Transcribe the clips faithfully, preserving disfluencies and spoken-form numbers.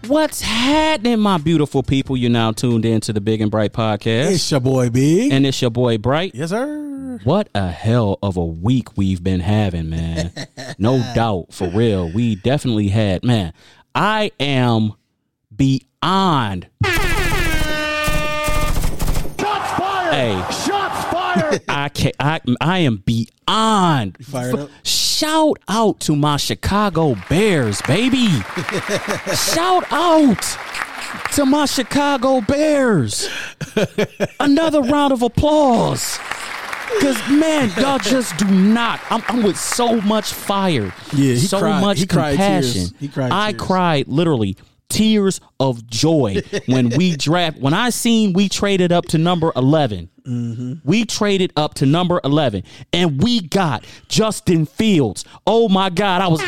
What's happening, my beautiful people? You're now tuned in to the Big and Bright podcast. It's your boy Big. And it's your boy Bright. Yes, sir. What a hell of a week we've been having, man. No doubt, for real. We definitely had, man, I am beyond. Shots fired! Hey. Shots fired! I can't, I, I am beyond. You fired up? Shout out to my Chicago Bears, baby. Shout out to my Chicago Bears. Another round of applause. Because, man, y'all just do not. I'm, I'm with so much fire. Yeah, he so cried. much He cried compassion. tears. He cried I tears. cried literally tears of joy when we draft. When I seen we traded up to number eleven. Mm-hmm. We traded up to number eleven, and we got Justin Fields. Oh, my God. I was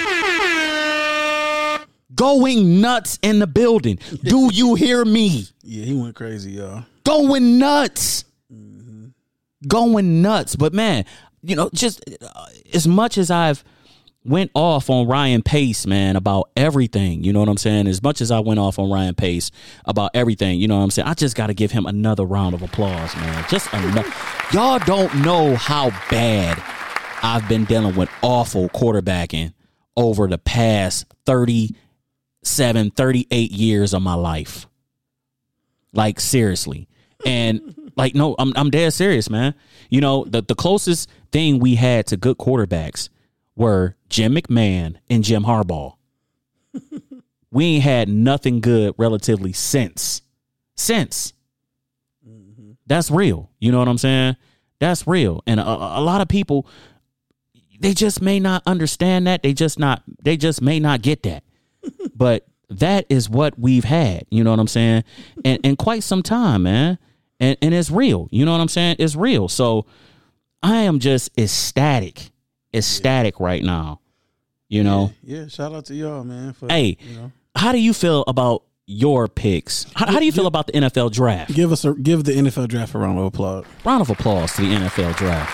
going nuts in the building. Do you hear me? Yeah, he went crazy, y'all. Going nuts. Mm-hmm. Going nuts. But, man, you know, just uh, as much as I've went off on Ryan Pace, man, about everything, you know what I'm saying? As much as I went off on Ryan Pace about everything, you know what I'm saying? I just got to give him another round of applause, man. Just enough. Y'all don't know how bad I've been dealing with awful quarterbacking over the past thirty-seven, thirty-eight years of my life. Like, seriously. And like, no, I'm I'm dead serious, man. You know, the, the closest thing we had to good quarterbacks were Jim McMahon and Jim Harbaugh. We ain't had nothing good relatively since. Since. Mm-hmm. That's real. You know what I'm saying? That's real. And a, a lot of people, they just may not understand that. They just not, they just may not get that. But that is what we've had. You know what I'm saying? And and quite some time, man. And and it's real. You know what I'm saying? It's real. So I am just ecstatic. Ecstatic yeah. right now, you know. Yeah, yeah, shout out to y'all, man. For, hey, you know. How do you feel about your picks? How, how do you feel about the N F L draft? Give us a give the N F L draft a round of applause. Round of applause to the N F L draft.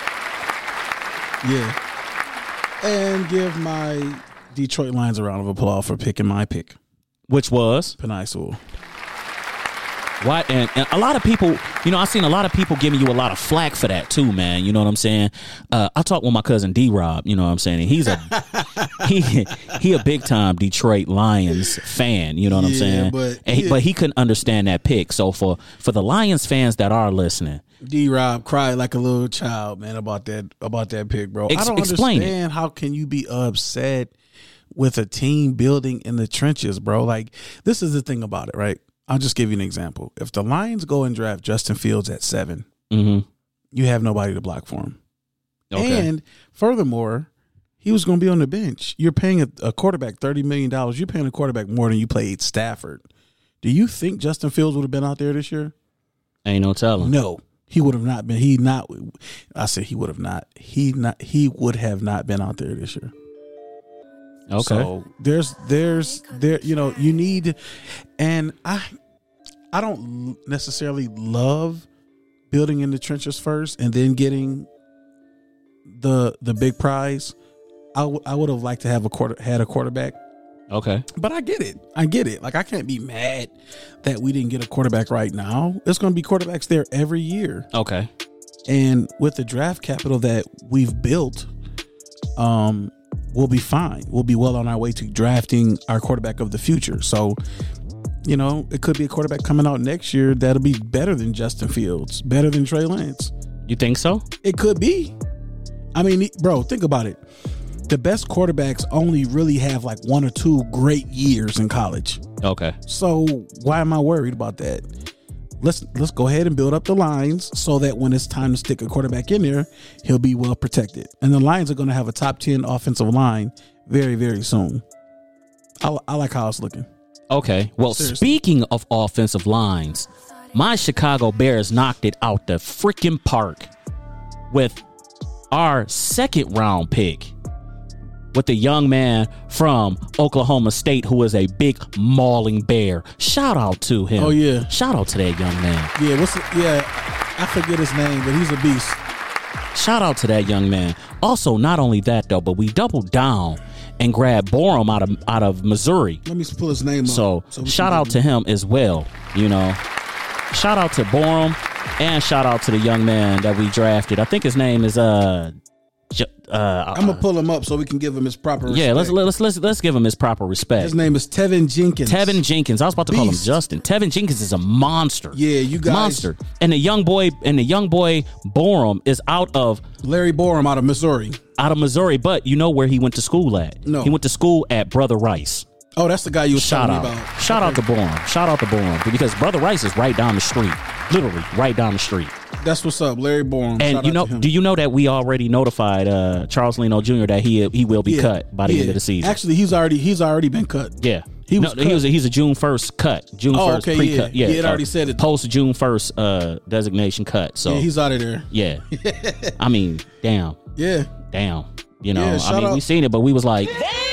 Yeah, and give my Detroit Lions a round of applause for picking my pick, which was Penei Sewell. Why? And, and a lot of people, you know, I've seen a lot of people giving you a lot of flack for that too, man. You know what I'm saying? Uh, I talked with my cousin D-Rob, you know what I'm saying? And he's a he he a big time Detroit Lions fan, you know what yeah, I'm saying? But, and he, yeah. but he couldn't understand that pick. So for, for the Lions fans that are listening, D-Rob cried like a little child, man, about that about that pick, bro. Ex- I don't explain understand it. How can you be upset with a team building in the trenches, bro? Like, this is the thing about it, right? I'll just give you an example. If the Lions go and draft Justin Fields at seven, mm-hmm. you have nobody to block for him. Okay. And furthermore, he was going to be on the bench. You're paying a, a quarterback thirty million dollars. You're paying a quarterback more than you paid Stafford. Do you think Justin Fields would have been out there this year? Ain't no telling. No, he would have not been. He not. I said he would have not. He not. He would have not been out there this year. Okay. So there's there's there you know you need, and I I don't necessarily love building in the trenches first and then getting the the big prize. I, w- I would have liked to have a quarter had a quarterback. Okay. But I get it. I get it. Like, I can't be mad that we didn't get a quarterback right now. It's going to be quarterbacks there every year. Okay. And with the draft capital that we've built, um, we'll be fine. We'll be well on our way to drafting our quarterback of the future. So, you know, it could be a quarterback coming out next year that'll be better than Justin Fields, better than Trey Lance. You think so? It could be. I mean, bro, think about it. The best quarterbacks only really have like one or two great years in college. Okay. So why am I worried about that? Let's let's go ahead and build up the lines so that when it's time to stick a quarterback in there, he'll be well protected. And the Lions are going to have a top ten offensive line very, very soon. I, I like how it's looking. Okay. Well, Seriously. Speaking of offensive lines, my Chicago Bears knocked it out the freaking park with our second round pick, with the young man from Oklahoma State who is a big mauling bear. Shout out to him. Oh, yeah. Shout out to that young man. Yeah, what's the, yeah, I forget his name, but he's a beast. Shout out to that young man. Also, not only that, though, but we doubled down and grabbed Borum out of out of Missouri. Let me pull his name So, up. So we shout can- out to him as well. You know, shout out to Borum and shout out to the young man that we drafted. I think his name is uh, J- uh I'm gonna pull him up so we can give him his proper respect. yeah. Let's let's let's let's give him his proper respect. His name is Tevin Jenkins. Tevin Jenkins. I was about to call him Beast. Justin. Tevin Jenkins is a monster. Yeah, you guys. monster. And the young boy and the young boy Borum is out of Larry Borum out of Missouri. out of Missouri, but you know where he went to school at? No. He went to school at Brother Rice. Oh, that's the guy you was Shout telling out. me about. Shout out to Borum. Shout out to Borum. Because Brother Rice is right down the street. Literally right down the street. That's what's up, Larry Borum. And Shout you out know, to him. do you know that we already notified uh, Charles Leno Junior that he he will be Yeah, cut by the yeah. end of the season? Actually, he's already he's already been cut. Yeah. He was no, he cut. was a, he's a June first cut. June Oh, first okay, pre-cut. yeah. Yeah. He had uh, already said it. Post June first uh, designation cut. So Yeah, he's out of there. yeah. I mean, damn. Yeah. Damn. You know, Yeah, I shout mean, out- we seen it, but we was like,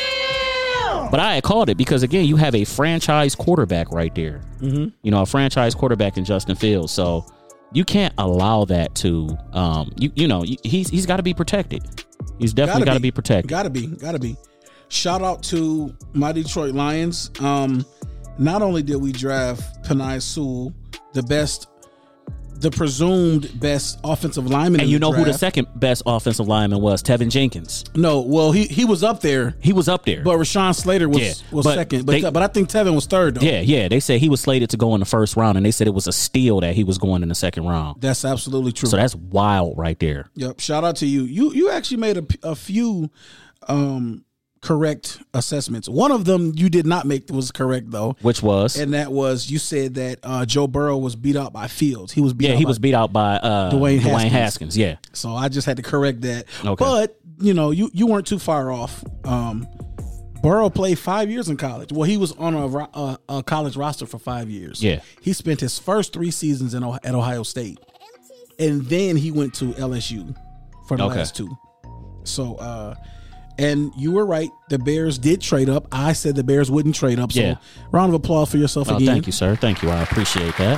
but I had called it because again, you have a franchise quarterback right there. Mm-hmm. You know, a franchise quarterback in Justin Fields. So you can't allow that to, um, you you know, he's he's got to be protected. He's definitely got to be. be protected. Gotta be. Gotta be. Shout out to my Detroit Lions. Um, not only did we draft Penei Sewell, the best, the presumed best offensive lineman, And in you the know who the draft. second best offensive lineman was? Tevin Jenkins. No, well, he he was up there, He was up there. but Rashawn Slater was Yeah, was but second. But they- but I think Tevin was third though. yeah, yeah. They said he was slated to go in the first round, and they said it was a steal that he was going in the second round. That's absolutely true. So that's wild right there. Yep. Shout out to you. You you actually made a, p- a few um, correct assessments. One of them you did not make was correct though, Which was, and that was you said that uh, Joe Burrow was beat out by Fields. He was beat yeah, out he by, was beat out by uh, Dwayne Dwayne, Haskins. Haskins. Yeah. So I just had to correct that. Okay. But you know you you weren't too far off. Um, Burrow played five years in college. Well, he was on a, ro- a, a college roster for five years. Yeah. He spent his first three seasons in O- at Ohio State, and then he went to L S U for the Okay. last two. So, uh, and you were right. The Bears did trade up. I said the Bears wouldn't trade up. So, Yeah. round of applause for yourself Oh, again. thank you, sir. Thank you. I appreciate that.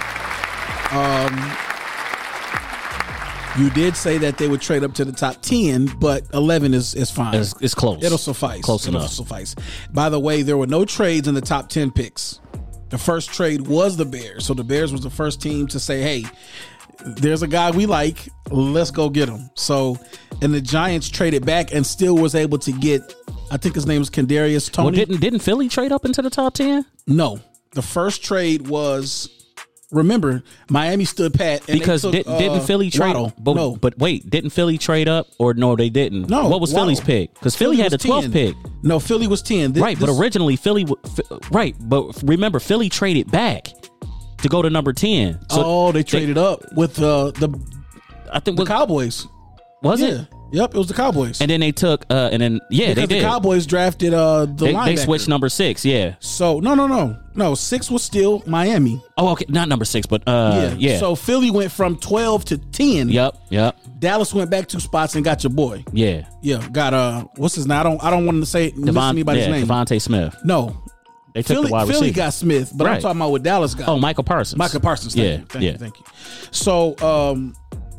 You did say that they would trade up to the top ten, but eleven is is fine. It's, it's close. It'll suffice. Close It'll enough. suffice. By the way, there were no trades in the top ten picks. The first trade was the Bears. So the Bears was the first team to say, hey, there's a guy we like. Let's go get him. So, and the Giants traded back and still was able to get, I think his name is Kadarius Toney. Well, didn't didn't Philly trade up into the top ten? No. The first trade was, remember, Miami stood pat. And Because they took, did, didn't uh, Philly trade? Waddle. But, no. but wait, didn't Philly trade up or no? They didn't. No, What was Waddle. Philly's pick? Because Philly, had the was twelfth ten. pick. No, Philly was ten. This- Right, but this- originally Philly, w- f- right, but remember Philly traded back to go to number ten. So oh, they traded up with uh, the I think the was, Cowboys. was Yeah. it? Yep, it was the Cowboys. And then they took, uh, and then yeah, because they the did. Cowboys drafted uh, the They, linebacker. they switched number six. Yeah. So no, no, no, no. Six was still Miami. Oh, okay, not number six, but uh, yeah. yeah. So Philly went from twelve to ten. yep, yep, Dallas went back two spots and got your boy. yeah. Yeah, got uh, what's his name? I don't, I don't want to say miss Devon, anybody's yeah, name. Devontae Smith. No, They took Philly, the wide Philly receiver. got Smith, but I'm Right. talking about what Dallas got. Oh, Michael Parsons. Michael Parsons. Thank Yeah, you, thank yeah. you, thank you. So, um,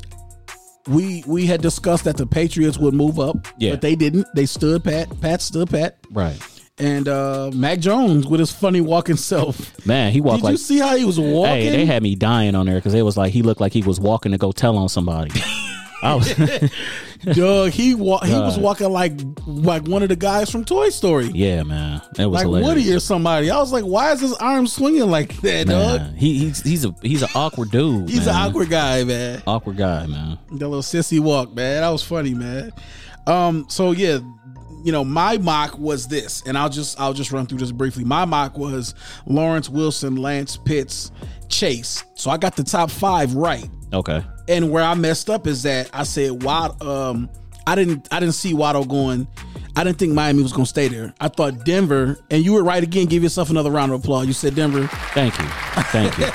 we we had discussed that the Patriots would move up, Yeah. but they didn't. They stood pat. Pat stood pat. Right. And uh, Mac Jones with his funny walking self. Man, he walked Did like. you see how he was walking? Hey, they had me dying on there because it was like he looked like he was walking to go tell on somebody. I was, Doug, he wa- he was God. walking like like one of the guys from Toy Story, yeah, man, it was like hilarious. Woody or somebody. I was like, why is his arm swinging like that, Doug? Man, he, he's he's a he's an awkward dude. He's man. an awkward guy, man. awkward guy, man. The little sissy walk, man. That was funny, man. Um, so yeah, you know, my mock was this, and I'll just I'll just run through this briefly. My mock was Lawrence Wilson, Lance Pitts, Chase. So I got the top five right. Okay. And where I messed up is that I said Waddle. Um, I didn't I didn't see Waddle going. I didn't think Miami was going to stay there. I thought Denver, and you were right again. Give yourself another round of applause. You said Denver. Thank you. Thank you.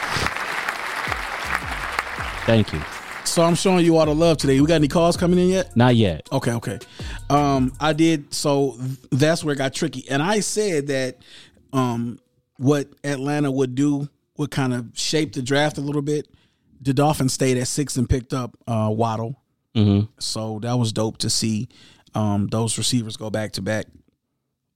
Thank you. So I'm showing you all the love today. We got any calls coming in yet? Not yet. Okay, okay. Um, I did. So th- that's where it got tricky. And I said that um, what Atlanta would do would kind of shape the draft a little bit. The Dolphins stayed at six and picked up uh, Waddle. Mm-hmm. So that was dope to see um, those receivers go back to back.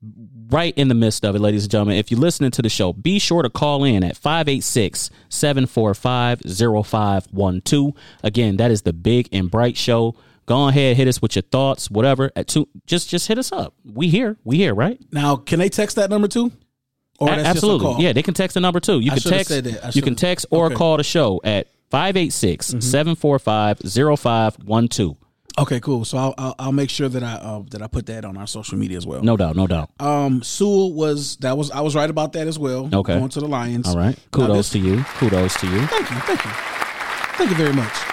right in the midst of it, ladies and gentlemen. If you're listening to the show, be sure to call in at five eight six, seven four five, zero five one two. Again, that is the Big and Bright Show. Go ahead, hit us with your thoughts, whatever. At two, just just hit us up. We here, we here, right? Now, can they text that number too? Or A- that's absolutely, just a call? yeah. They can text the number too. You I can should've text. said that. I You can should've. text or Okay. call the show at five eight six, seven four five, zero five one two. Okay, cool. So I'll I'll, I'll make sure that I uh, that I put that on our social media as well. No doubt, no doubt. Um, Sewell was that was I was right about that as well. Okay. Going to the Lions. All right. Now Kudos this- to you. Kudos to you. Thank you, thank you, thank you very much.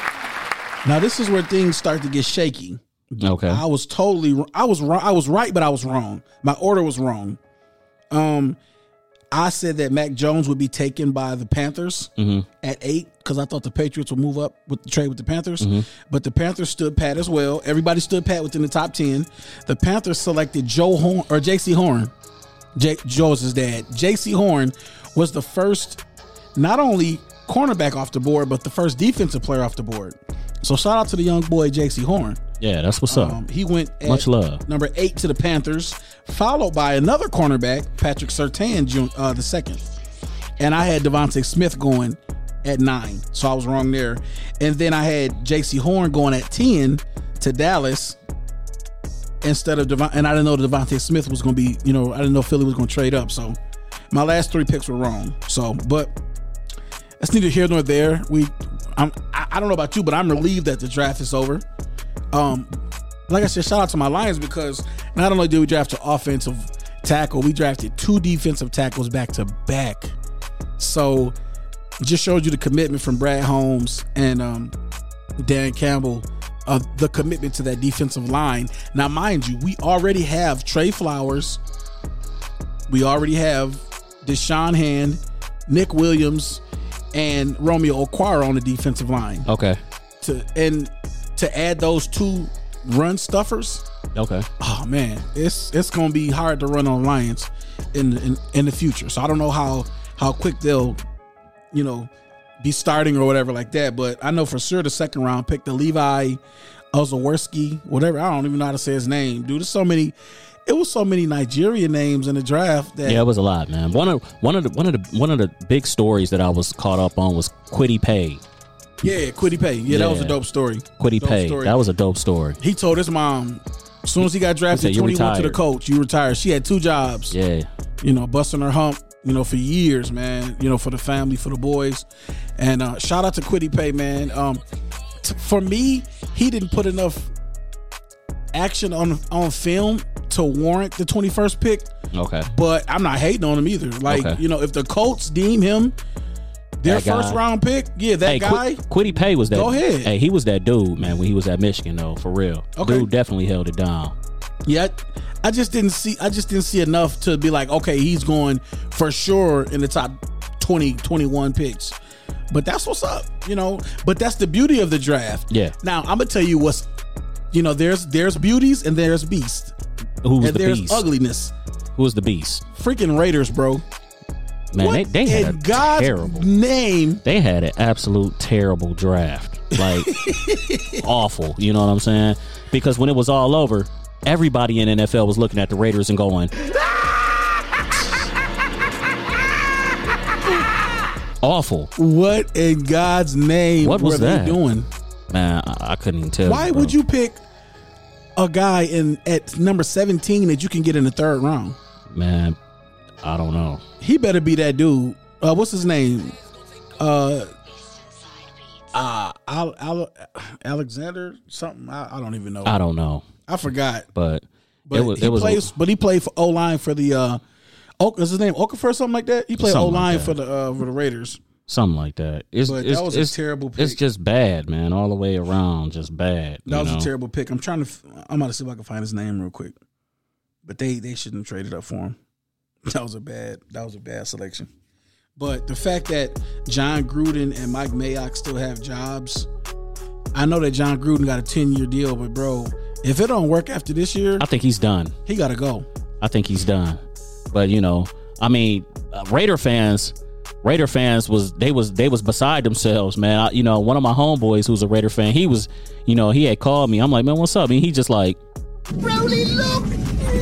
Now this is where things start to get shaky. Okay. I was totally I was wrong. I was right, but I was wrong. My order was wrong. Um, I said that Mac Jones would be taken by the Panthers Mm-hmm. at eight because I thought the Patriots would move up with the trade with the Panthers. But the Panthers stood pat as well. Everybody stood pat within the top ten. The Panthers selected Joe Horn or J C Horn. J- Joe's his dad. J C Horn was the first, not only cornerback off the board, but the first defensive player off the board. So shout out to the young boy J C Horn. Yeah, that's what's up. Um, he went at Much love. number eight to the Panthers, followed by another cornerback, Patrick Surtain, Jun- uh, the second. And I had Devontae Smith going at nine, so I was wrong there. And then I had J C Horn going at ten to Dallas instead of Devon. And I didn't know Devontae Smith was going to be, you know, I didn't know Philly was going to trade up. So my last three picks were wrong. So, but that's neither here nor there. We, I'm, I, I don't know about you, but I'm relieved that the draft is over. Um, like I said, shout out to my Lions because not only did we draft an offensive tackle, we drafted two defensive tackles back to back. So it just shows you the commitment from Brad Holmes and um, Dan Campbell of the commitment to that defensive line. Now, mind you, we already have Trey Flowers. We already have Deshaun Hand, Nick Williams, and Romeo Okwara on the defensive line. Okay. To and to add those two run stuffers, Okay. oh man, it's it's gonna be hard to run on Lions in in, in the future. So I don't know how how quick they'll, you know, be starting or whatever like that. But I know for sure the second round pick, the Levi Ozaworski, whatever. I don't even know how to say his name, dude. There's so many. It was so many Nigerian names in the draft that Yeah, it was a lot, man. One of one of the one of the one of the big stories that I was caught up on was Kwity Paye. yeah, Kwity Paye. Yeah, that was a Yeah. dope story. Kwity Dope Paye. story. That was a dope story. He told his mom as soon as he got drafted, He said, "You twenty-one to the retired." coach, you retired. She had two jobs. Yeah. You know, busting her hump, you know, for years, man, you know, for the family, for the boys. And uh, shout out to Kwity Paye, man. Um, t- for me, he didn't put enough action on on film to warrant the twenty-first pick, Okay. but I'm not hating on him either. Like, Okay. you know, if the Colts deem him their That guy. first round pick, yeah, that Hey, guy. Qu- Kwity Paye was that. Go ahead. Hey, he was that dude, man. When he was at Michigan, though, for real. Okay. Dude definitely held it down. Yeah, I just didn't see. I just didn't see enough to be like, okay, he's going for sure in the top twenty, twenty-one picks. But that's what's up, you know. But that's the beauty of the draft. Yeah. Now I'm gonna tell you what's, you know, there's there's beauties and there's beasts Who was and the there's beast? ugliness. Who was the beast? Freaking Raiders, bro. Man, what they, they had in a God's terrible. name? They had an absolute terrible draft. Like awful. You know what I'm saying? Because when it was all over, everybody in N F L was looking at the Raiders and going, awful. What in God's name? What was were that? they doing? Man, I, I couldn't even tell. Why you, bro. would you pick a guy in at number seventeen that you can get in the third round? Man, I don't know. He better be that dude. Uh, what's his name? Uh, uh Al, Al, Alexander something. I, I don't even know. I don't know. I forgot. But, But it was. he It was plays. But he played for O line for the. Uh, Oak, is his name Okafor or something like that? He played O Something like line that. for the uh, for the Raiders. something like that. It's, But it's, that was a it's, terrible It's pick. just bad, man. All the way around, just bad. That you was know? a terrible pick. I'm trying to. I'm about to see if I can find his name real quick. But they they shouldn't have traded up for him. That was a bad. That was a bad selection. But the fact that John Gruden and Mike Mayock still have jobs, I know that John Gruden got a ten year deal, but bro, if it don't work after this year, I think he's done. he got to go. I think he's done. But you know, I mean, uh, Raider fans, Raider fans was they was they was beside themselves, man. I, you know, one of my homeboys who's a Raider fan, he was, you know, he had called me. I'm like, man, what's up? And he just like, Brody, look!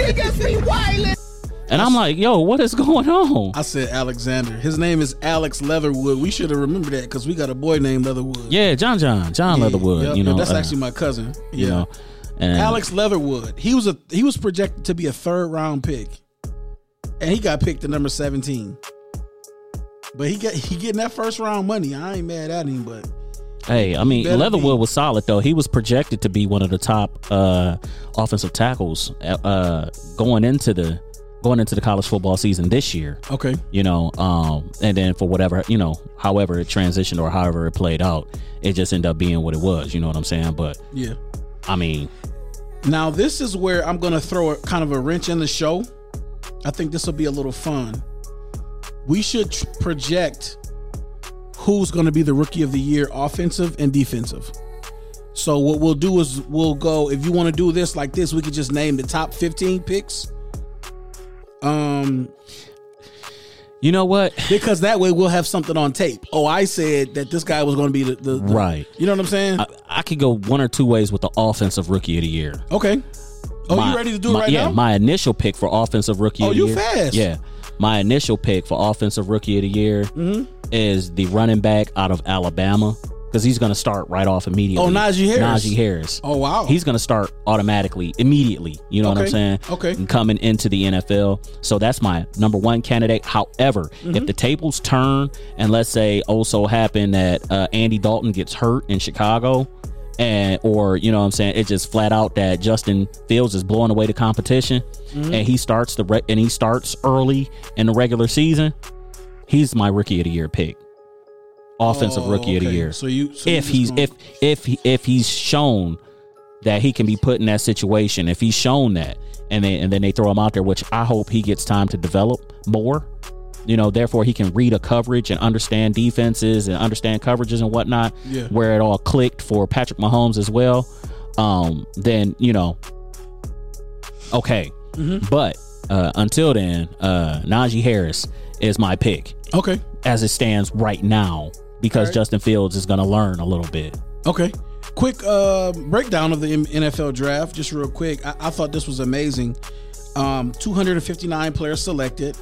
niggas be wildin'. And I'm like, yo, what is going on? I said Alexander. His name is Alex Leatherwood. We should have remembered that because we got a boy named Leatherwood. Yeah, John John. John Yeah, Leatherwood. yep, you know, yep, that's uh, actually my cousin. Yeah. You know, and Alex Leatherwood. He was a he was projected to be a third round pick. And he got picked at number seventeen. But he got he getting that first round money. I ain't mad at him, but Hey, I mean, better Leatherwood be. was solid though. He was projected to be one of the top uh, offensive tackles uh, going into the going into the college football season this year. okay. You know, um, and then for whatever, you know, however it transitioned or however it played out, it just ended up being what it was. You know what I'm saying? But Yeah. I mean, Now this is where I'm gonna throw a kind of a wrench in the show. I think this will be a little fun. We should tr- project who's going to be the rookie of the year, offensive and defensive. So what we'll do is we'll go, if you want to do this like this, we could just name the top fifteen picks. Um, you know what? because that way we'll have something on tape. Oh, I said that this guy was going to be the, the, the Right. You know what I'm saying? I, I could go one or two ways with the offensive rookie of the year. Okay. Oh, My- you ready to do it my- right yeah, now? my initial pick for offensive rookie Oh, of the you year. fast. Yeah. My initial pick for offensive rookie of the year Mm-hmm. is the running back out of Alabama because he's going to start right off immediately. Oh, Najee Harris. Najee Harris. Oh, wow. He's going to start automatically, immediately. You know what I'm Okay. saying? Okay. And coming into the N F L. So that's my number one candidate. However, Mm-hmm. if the tables turn and let's say also happen that uh, Andy Dalton gets hurt in Chicago, and or you know what I'm saying, it just flat out that Justin Fields is blowing away the competition, Mm-hmm. and he starts the re- and he starts early in the regular season, he's my rookie of the year pick. Offensive Oh, rookie of the okay. year. So you so if you he's just if gonna- if he, if he's shown that he can be put in that situation, if he's shown that, and then and then they throw him out there, which I hope he gets time to develop more. You know, therefore he can read a coverage and understand defenses and understand coverages and whatnot. Yeah. Where it all clicked for Patrick Mahomes as well. Um, then you know, okay, Mm-hmm. but uh, until then, uh, Najee Harris is my pick Okay. as it stands right now because All right. Justin Fields is going to learn a little bit. Okay. Quick uh, breakdown of the M- N F L draft, just real quick. I, I thought this was amazing. Um, two hundred fifty-nine players selected.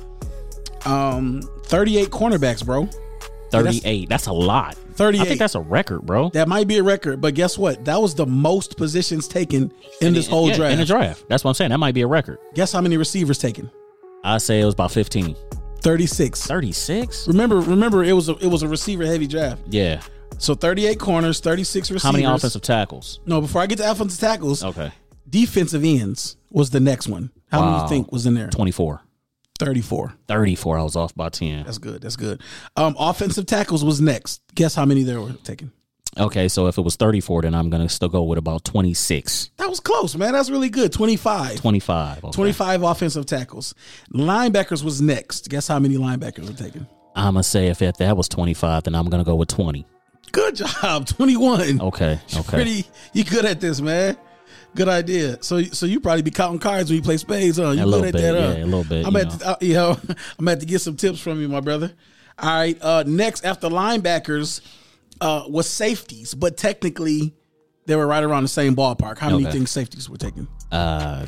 Um, thirty-eight cornerbacks, bro. thirty-eight. That's a lot. thirty-eight. I think that's a record, bro. That might be a record, but guess what? That was the most positions taken in this whole Yeah, draft. In the draft. That's what I'm saying. That might be a record. Guess how many receivers taken? I say it was about fifteen. thirty-six. thirty-six? Remember, remember, it was a, it was a receiver heavy draft. Yeah. So thirty-eight corners, thirty-six receivers. How many offensive tackles? No, before I get to offensive tackles, Okay. defensive ends was the next one. How many do Wow. you think was in there? twenty-four. thirty-four. thirty-four. I was off by ten. That's good. That's good. Um, offensive tackles was next. Guess how many there were taken? Okay, so if it was thirty-four, then I'm going to still go with about twenty-six. That was close, man. That's really good. twenty-five. twenty-five. Okay. twenty-five offensive tackles. Linebackers was next. Guess how many linebackers were taken? I'm going to say if it, that was twenty-five, then I'm going to go with twenty. Good job. twenty-one. Okay. Okay. Pretty. You good at this, man. Good idea. So, so you probably be counting cards when you play spades, huh? You A good little at bit, that, huh? yeah, a little bit, I'm you at, know. to, uh, you know, I'm at to get some tips from you, my brother. All right. Uh, next, after linebackers, uh, was safeties, but technically, they were right around the same ballpark. How many Okay. think safeties were taken? Uh,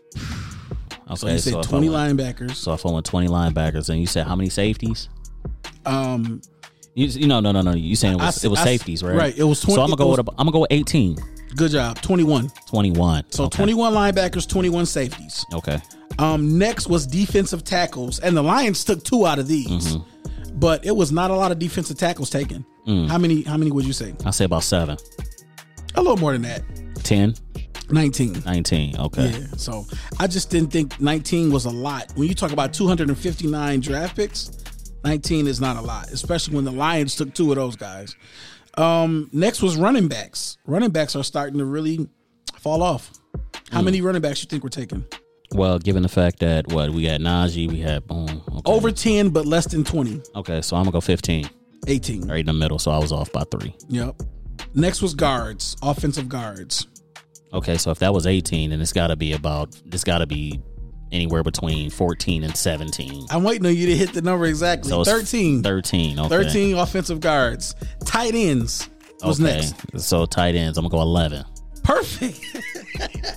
okay, So you said if I twenty went- linebackers. So if I went twenty linebackers, and you said how many safeties? Um, You, you no no no no. You saying it I was s- it was I s- safeties, right? right, it was twenty- So I'm gonna it go was- with a, I'm gonna go with eighteen. good job. twenty-one. twenty-one. So Okay. twenty-one linebackers, twenty-one safeties. Okay. Um, next was defensive tackles, and the Lions took two out of these, Mm-hmm. but it was not a lot of defensive tackles taken. Mm. How many? How many would you say? I say about seven. A little more than that. ten. nineteen. nineteen. Okay. Yeah. So I just didn't think nineteen was a lot. When you talk about two hundred fifty-nine draft picks, nineteen is not a lot, especially when the Lions took two of those guys. Um, next was running backs. Running backs are starting to really fall off. How Mm. many running backs you think were taken? Well, given the fact that what we had Najee, we had boom. Okay. Over ten, but less than twenty. Okay, so I'm gonna go fifteen, eighteen. right in the middle. So I was off by three. Yep. Next was guards, offensive guards. Okay, so if that was eighteen, then it's got to be about it's got to be anywhere between fourteen and seventeen. I'm waiting on you to hit the number exactly. So it's thirteen. Thirteen. Okay. thirteen offensive guards. Tight ends was Okay. next. So tight ends, I'm gonna go eleven. Perfect.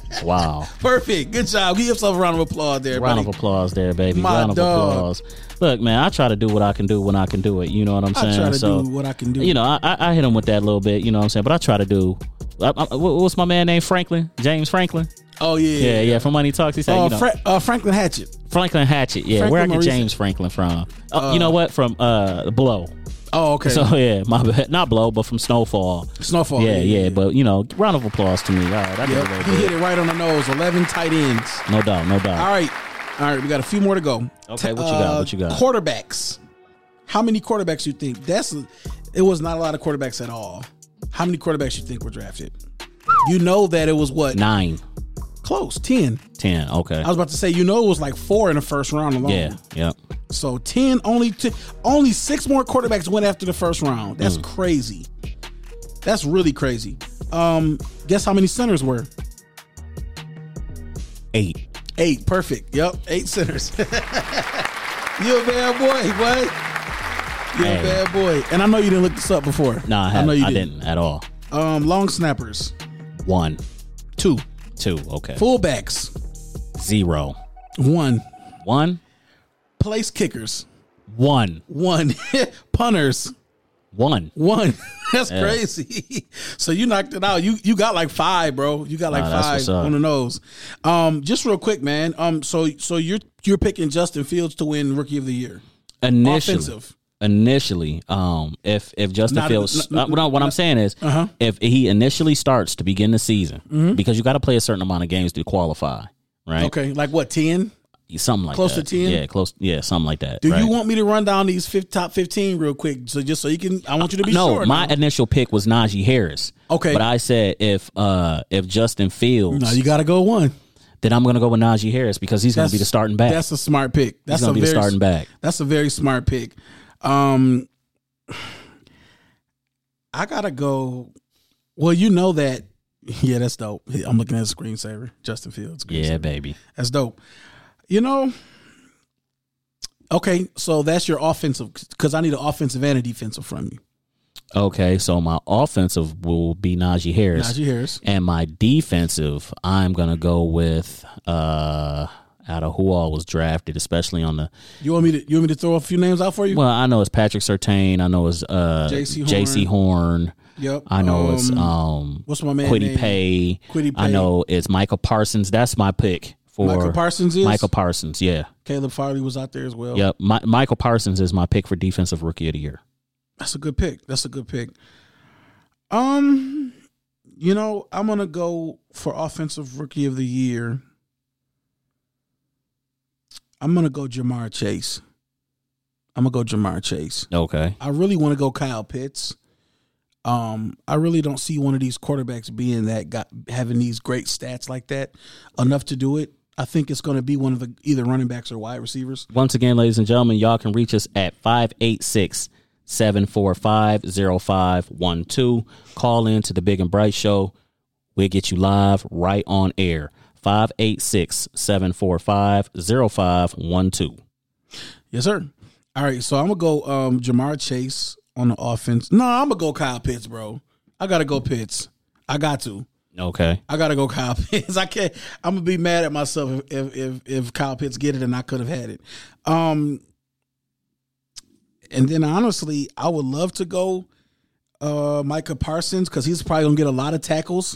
Wow. Perfect. Good job. Give yourself a round of applause there, Round buddy. of applause there, baby. My round of dog. applause. Look, man, I try to do what I can do when I can do it. You know what I'm saying? I try to so, do what I can do. You know, I, I hit him with that a little bit. You know what I'm saying? But I try to do. I, I, what's my man named Franklin? James Franklin. Oh yeah, Yeah, yeah. From Money Talks, he said, Uh, you know, Fra- uh, Franklin Hatchet. Franklin Hatchet. Yeah, Franklin where I get Maurice- James Franklin from? Uh, you know what? From uh, Blow. Oh, okay. So yeah, my bad. Not Blow, but from Snowfall. Snowfall. Yeah, yeah, But you know, round of applause to me. All right, I did a Yep. little He bit. hit it right on the nose. eleven tight ends. No doubt, no doubt. All right. All right. We got a few more to go. Okay, what you got? What you got? Quarterbacks. How many quarterbacks you think? That's it was not a lot of quarterbacks at all. How many quarterbacks you think were drafted? You know that it was what? Nine, Close. ten. ten. Okay. I was about to say, you know, it was like four in the first round alone. Yeah, yeah. So ten, only t- only six more quarterbacks went after the first round. That's Mm. crazy. That's really crazy. Um, guess how many centers were? Eight. Eight. Perfect. Yep. Eight centers. You a bad boy, boy. You Hey. a bad boy. And I know you didn't look this up before. No, I, I haven't. know you I didn't. didn't at all. Um, long snappers. One, Two. two. Okay. Fullbacks. Zero. One. One, Place kickers. one, One. Punters. one. One. That's Yeah. crazy. So you knocked it out. You you got like five, bro. You got like Nah, that's five what's up. on the nose. Um, just real quick, man. Um, so so you're you're picking Justin Fields to win Rookie of the Year. Initially, Offensive. initially, um, if if Justin Not- Fields, n- n- uh, no, what I'm saying is, Uh-huh. if he initially starts to begin the season, Mm-hmm. because you got to play a certain amount of games to qualify, right? Okay, like what, ten? Something like Close that. to ten? Yeah, close. Yeah, something like that. Do right? you want me to run down these fif- top fifteen real quick? So just so you can, I want you to be no, sure. my now. initial pick was Najee Harris. Okay. but I said if uh if Justin Fields, No, you got to go one. then I'm gonna go with Najee Harris because he's gonna be the starting back. That's a smart pick. That's he's gonna a be very, the starting back. That's a very smart pick. Um, I gotta go. Well, you know that. Yeah, that's dope. I'm looking at a screensaver. Justin Fields. Yeah, screensaver. baby. That's dope. You know. Okay, so that's your offensive because I need an offensive and a defensive from you. Okay, so my offensive will be Najee Harris. Najee Harris. And my defensive, I'm gonna go with uh out of who all was drafted, especially on the You want me to? You want me to throw a few names out for you? well, I know it's Patrick Surtain, I know it's uh J C Horn. J C Horn, Yep. I know it's Um, um what's my man Kwity name? Paye. Kwity I Paye. know it's Michael Parsons. That's my pick for Michael Parsons is Michael Parsons, yeah. Caleb Farley was out there as well. Yep. My, Michael Parsons is my pick for defensive rookie of the year. That's a good pick. That's a good pick. Um, you know, I'm gonna go for offensive rookie of the year. I'm gonna go Jamar Chase. I'm gonna go Jamar Chase. Okay. I really want to go Kyle Pitts. Um, I really don't see one of these quarterbacks being that got having these great stats like that enough to do it. I think it's going to be one of the either running backs or wide receivers. Once again, ladies and gentlemen, y'all can reach us at five eight six, seven four five, zero five one two. Call in to the Big and Bright Show. We'll get you live right on air. five eight six, seven four five, zero five one two. Yes, sir. All right, so I'm gonna go um, Jamar Chase on the offense. No, I'm gonna go Kyle Pitts, bro. I gotta go Pitts. I got to. Okay. I gotta go Kyle Pitts. I can't. I'm gonna be mad at myself if if if, if Kyle Pitts get it and I could have had it. Um, and then honestly, I would love to go uh, Micah Parsons because he's probably gonna get a lot of tackles.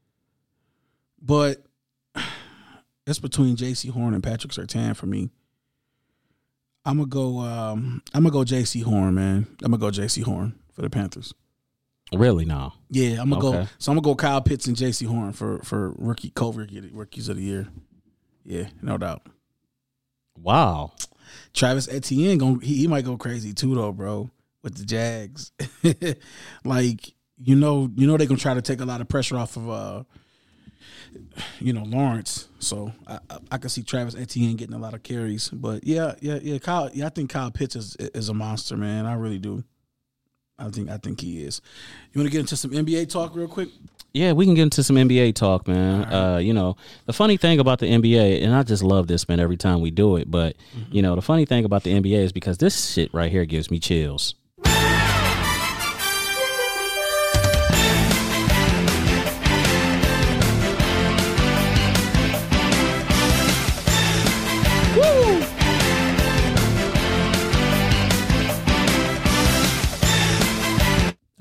But it's between J C Horn and Patrick Surtain for me. I'm gonna go. Um, I'm gonna go J C Horn, man. I'm gonna go J C Horn for the Panthers. Really now? Yeah, I'm gonna Okay. go. So I'm gonna go Kyle Pitts and J C Horn for for rookie co-rookie rookies of the year. Yeah, no doubt. Wow. Travis Etienne going he, he might go crazy too though, bro, with the Jags. Like you know, you know they're gonna try to take a lot of pressure off of uh, you know Lawrence. So I, I, I can see Travis Etienne getting a lot of carries. But yeah, yeah, yeah. Kyle, yeah, I think Kyle Pitts is is a monster, man. I really do. I think I think he is. You want to get into some N B A talk real quick? Yeah, we can get into some N B A talk, man. Right. Uh, you know, the funny thing about the N B A, and I just love this, man, every time we do it, but, mm-hmm. you know, the funny thing about the N B A is because this shit right here gives me chills.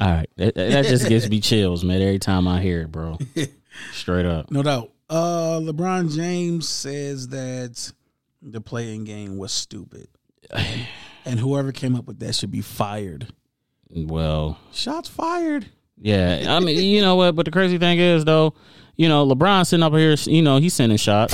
All right, that, that just gives me chills, man. Every time I hear it, bro. Straight up, no doubt. Uh, LeBron James says that the playing game was stupid, and whoever came up with that should be fired. Well, shots fired. Yeah, I mean, you know what? But the crazy thing is, though, you know, LeBron sitting up here, you know, he's sending shots.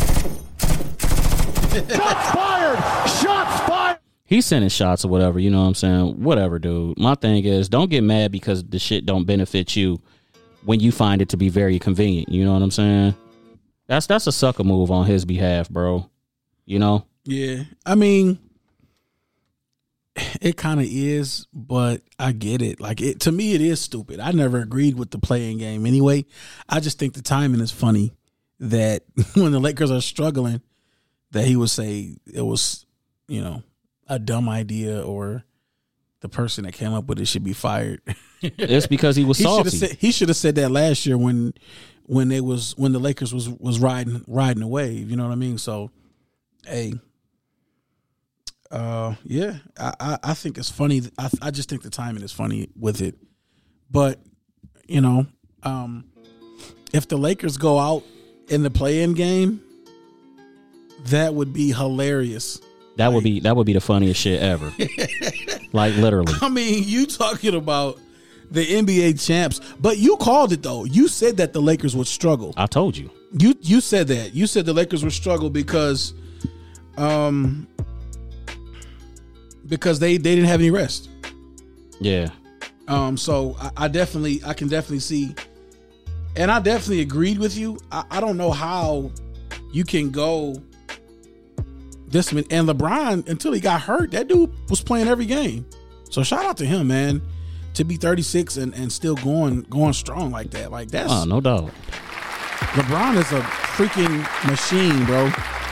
Shots fired! Shots fired! He's sending shots or whatever, you know what I'm saying? Whatever, dude. My thing is, don't get mad because the shit don't benefit you when you find it to be very convenient. You know what I'm saying? That's that's a sucker move on his behalf, bro. You know? Yeah. I mean, it kind of is, but I get it. Like, it to me, it is stupid. I never agreed with the playing game anyway. I just think the timing is funny that when the Lakers are struggling, that he would say it was, you know, a dumb idea or the person that came up with it should be fired. It's because he was he salty. Should said, he should have said that last year when when it was when the Lakers was was riding riding a wave. You know what I mean? So, hey, uh, yeah, I, I, I think it's funny. I I just think the timing is funny with it. But you know, um, if the Lakers go out in the play-in game, that would be hilarious. That like, would be that would be the funniest shit ever. Like, literally. I mean, you talking about the N B A champs, but you called it though. You said that the Lakers would struggle. I told you. You you said that. You said the Lakers would struggle because um because they, they didn't have any rest. Yeah. Um so I, I definitely I can definitely see, and I definitely agreed with you. I, I don't know how you can go this and LeBron, until he got hurt, that dude was playing every game. So shout out to him, man, to be thirty-six and, and still going going strong like that. Like, that's Oh, no doubt. LeBron is a freaking machine, bro.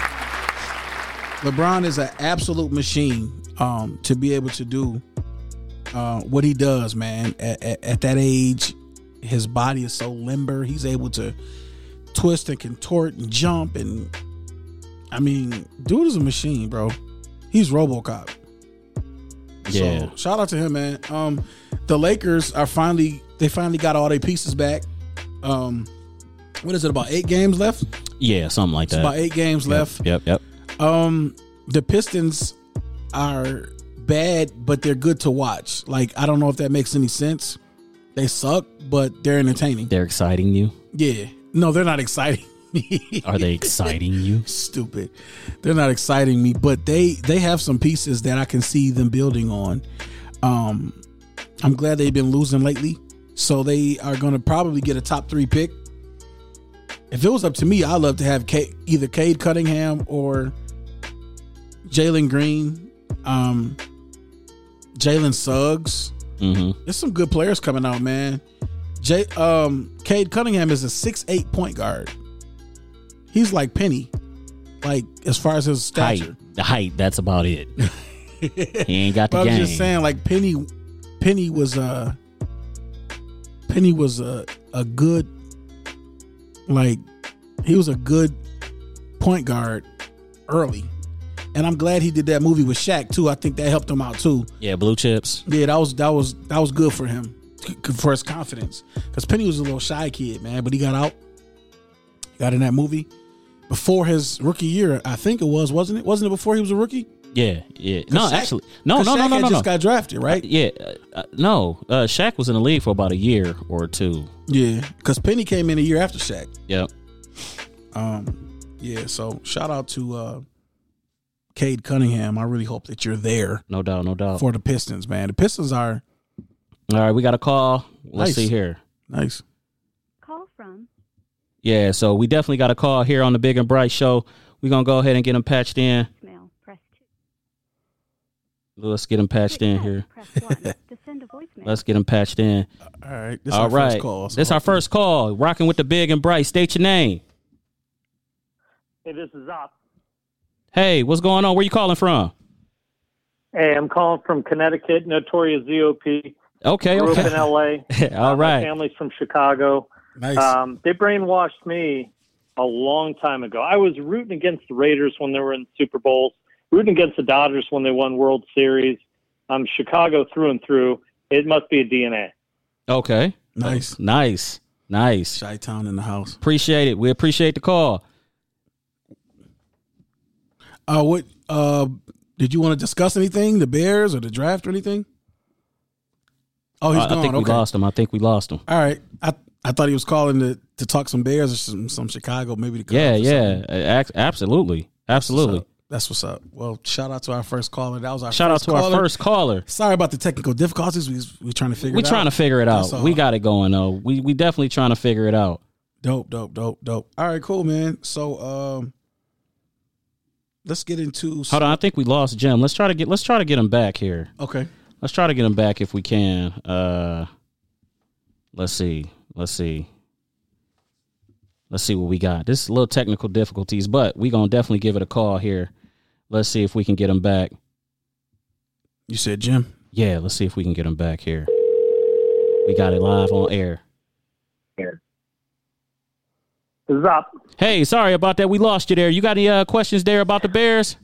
LeBron is an absolute machine um, to be able to do uh, what he does, man. At, at, at that age, his body is so limber. He's able to twist and contort and jump, and I mean, dude is a machine, bro. He's RoboCop. Yeah. So shout out to him, man. Um, the Lakers are finally they finally got all their pieces back. Um, what is it? About eight games left. Yeah, something like It's that. about eight games Yep, left. Yep, yep. Um, the Pistons are bad, but they're good to watch. Like, I don't know if that makes any sense. They suck, but they're entertaining. They're exciting you. Yeah. No, they're not exciting. Are they exciting you? Stupid. They're not exciting me, but they they have some pieces that I can see them building on. Um, I'm glad they've been losing lately, so they are going to probably get a top three pick. If it was up to me, I'd love to have K- either Cade Cunningham or Jalen Green, um, Jalen Suggs. Mm-hmm. There's some good players coming out, man. J- um, Cade Cunningham is a six eight point guard. He's like Penny, like as far as his stature. Height. The height, that's about it. He ain't got the But game. I'm just saying, like Penny, Penny was a Penny was a a good, like he was a good point guard early, and I'm glad he did that movie with Shaq too. I think that helped him out too. Yeah, blue chips. Yeah, that was that was that was good for him, for his confidence, because Penny was a little shy kid, man, but he got out, got in that movie before his rookie year. I think it was, wasn't it? Wasn't it before he was a rookie? Yeah, yeah. No, Shaq- actually, no, no, Shaq no, no, had no, just no. got drafted, right? Yeah, uh, uh, no. Uh, Shaq was in the league for about a year or two. Yeah, because Penny came in a year after Shaq. Yep. Um, yeah. So shout out to uh, Cade Cunningham. I really hope that you're there No doubt, no doubt. for the Pistons, man. The Pistons are All right, we got a call. Let's Nice. see here. nice. Call from Yeah, so we definitely got a call here on the Big and Bright Show. We're going to go ahead and get him patched in. mail. Press two. Let's get him patched in here. Press one to send a voicemail. Let's get him patched in. All right. This All our right. first call. so This our hopefully- first call. Rocking with the Big and Bright. State your name. Hey, this is Op. Hey, what's going on? Where you calling from? Hey, I'm calling from Connecticut, notorious Z O P. Okay, Grew up in okay. L A. All Uh, My right. family's from Chicago. Nice. Um, they brainwashed me a long time ago. I was rooting against the Raiders when they were in Super Bowls, rooting against the Dodgers when they won World Series. I'm Chicago through and through. It must be a D N A. Okay. Nice. Nice. Nice. Chi-Town in the house. Appreciate it. We appreciate the call. Uh, what? Uh, did you want to discuss anything? The Bears or the draft or anything? Oh, he's Uh, gone. I think okay. we lost him. I think we lost him. All right. I I thought he was calling to, to talk some Bears or some, some Chicago, maybe the Cubs Yeah, or yeah. something. Ac- Absolutely. Absolutely. That's what's up. Well, shout out to our first caller. That was our Shout out first to caller. our first caller. Sorry about the technical difficulties. We we trying to figure We're it out. trying to figure it That's out. all. We got it going though. We we definitely trying to figure it out. Dope, dope, dope, dope. All right, cool, man. So um let's get into Hold on, I think we lost Jim. Let's try to get let's try to get him back here. Okay. Let's try to get him back if we can. Uh let's see. Let's see. Let's see what we got. This is a little technical difficulties, but we gonna definitely give it a call here. Let's see if we can get him back. You said Jim? Yeah, let's see if we can get him back here. We got it live on air. Here. This is up. Hey, sorry about that. We lost you there. You got any uh, questions there about the Bears?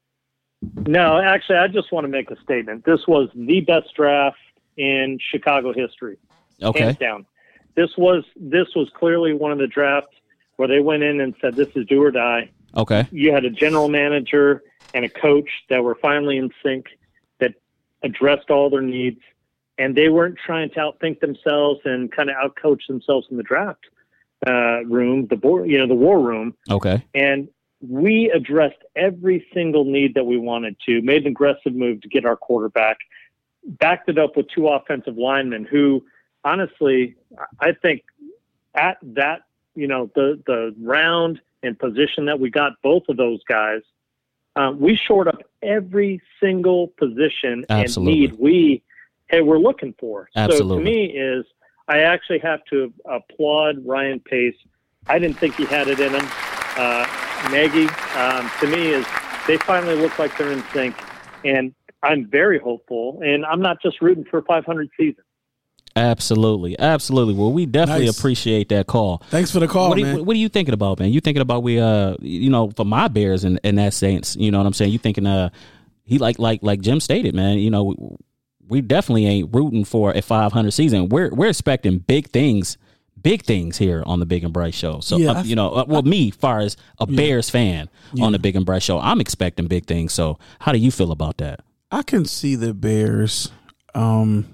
No, actually, I just want to make a statement. This was the best draft in Chicago history, Okay. hands down. This was this was clearly one of the drafts where they went in and said, "This is do or die." Okay. You had a general manager and a coach that were finally in sync, that addressed all their needs, and they weren't trying to outthink themselves and kind of outcoach themselves in the draft uh, room, the board, you know, the war room. Okay. And we addressed every single need that we wanted to, made an aggressive move to get our quarterback, backed it up with two offensive linemen who, honestly, I think at that, you know, the, the round and position that we got both of those guys, um, we shored up every single position Absolutely. and need we hey, we're looking for. Absolutely. So to me is, I actually have to applaud Ryan Pace. I didn't think he had it in him. Uh, Nagy, um, to me, is they finally look like they're in sync, and I'm very hopeful. And I'm not just rooting for a five hundred season. Absolutely. Absolutely. Well, we definitely Nice. appreciate that call. Thanks for the call, what, are man. you, what are you thinking about, man? You thinking about we, uh, you know, for my Bears in, in that sense, you know what I'm saying? You thinking, uh, he like like like Jim stated, man. You know, we, we definitely ain't rooting for a five hundred season. We're we're expecting big things, big things here on the Big and Bright Show. So Yeah, uh, I- you know, uh, well, me, far as a Bears fan Yeah. on the Big and Bright Show, I'm expecting big things. So how do you feel about that? I can see the Bears. Um,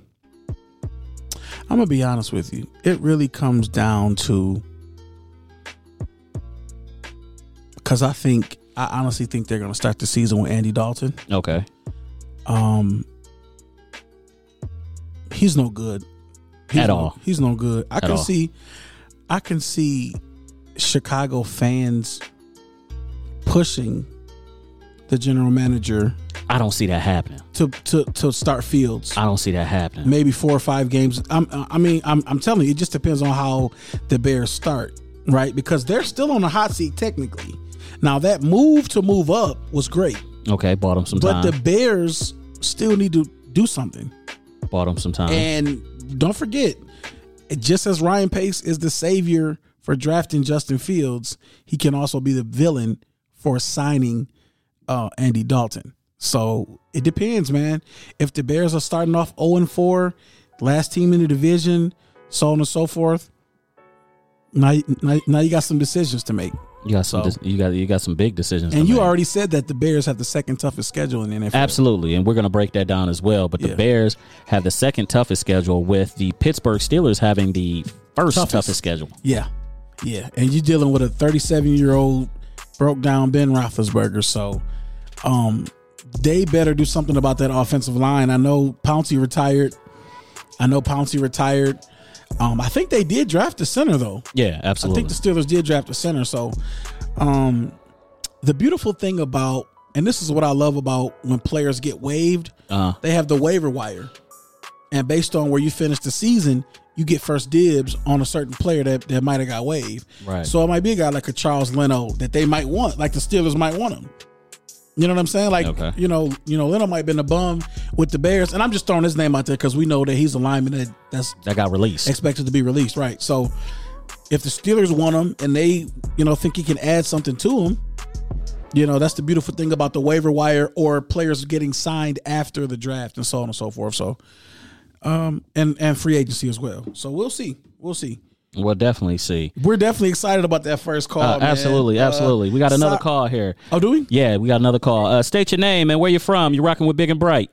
I'm gonna be honest with you. It really comes down to, because I think I honestly think they're gonna start the season with Andy Dalton. Okay. Um, he's no good he's At no, all. He's no good. I At can all. see, I can see Chicago fans pushing the general manager I don't see that happening. to to to start Fields. I don't see that happening. Maybe four or five games. I'm, I mean, I'm, I'm telling you, it just depends on how the Bears start, right? Because they're still on the hot seat technically. Now that move to move up was great, Okay, bought him some but time. the Bears still need to do something. bought him some time. And don't forget, just as Ryan Pace is the savior for drafting Justin Fields, he can also be the villain for signing uh, Andy Dalton. So it depends, man. If the Bears are starting off oh and four, last team in the division, so on and so forth, now, now, now you got some decisions to make. you got some. so- you got you got some big decisions. And to you make. already said that the Bears have the second toughest schedule in the N F L. Absolutely, and we're going to break that down as well. But the Yeah. Bears have the second toughest schedule, with the Pittsburgh Steelers having the first Toughest. toughest schedule. Yeah. Yeah. And you're dealing with a thirty-seven-year-old broke down Ben Roethlisberger. So um, they better do something about that offensive line. I know Pouncey retired. I know Pouncey retired. Um, I think they did draft a center, though. Yeah, I absolutely. think the Steelers did draft a center. So um, the beautiful thing about, and this is what I love about when players get waived, uh, they have the waiver wire. And based on where you finish the season, you get first dibs on a certain player that, that might have got waived. Right. So it might be a guy like a Charles Leno that they might want, like the Steelers might want him. You know what I'm saying? Like, Okay. you know, you know, Leno might have been a bum with the Bears. And I'm just throwing his name out there because we know that he's a lineman that, that's that got released. expected to be released, right? So if the Steelers want him and they, you know, think he can add something to him, you know, that's the beautiful thing about the waiver wire or players getting signed after the draft and so on and so forth. So um, and and free agency as well. So we'll see. We'll see. We'll definitely see. We're definitely excited about that first call. Uh, man. absolutely, Uh, absolutely. We got another so- call here. Oh, do we? Yeah, we got another call. Uh, state your name and where you're from. You're rocking with Big and Bright.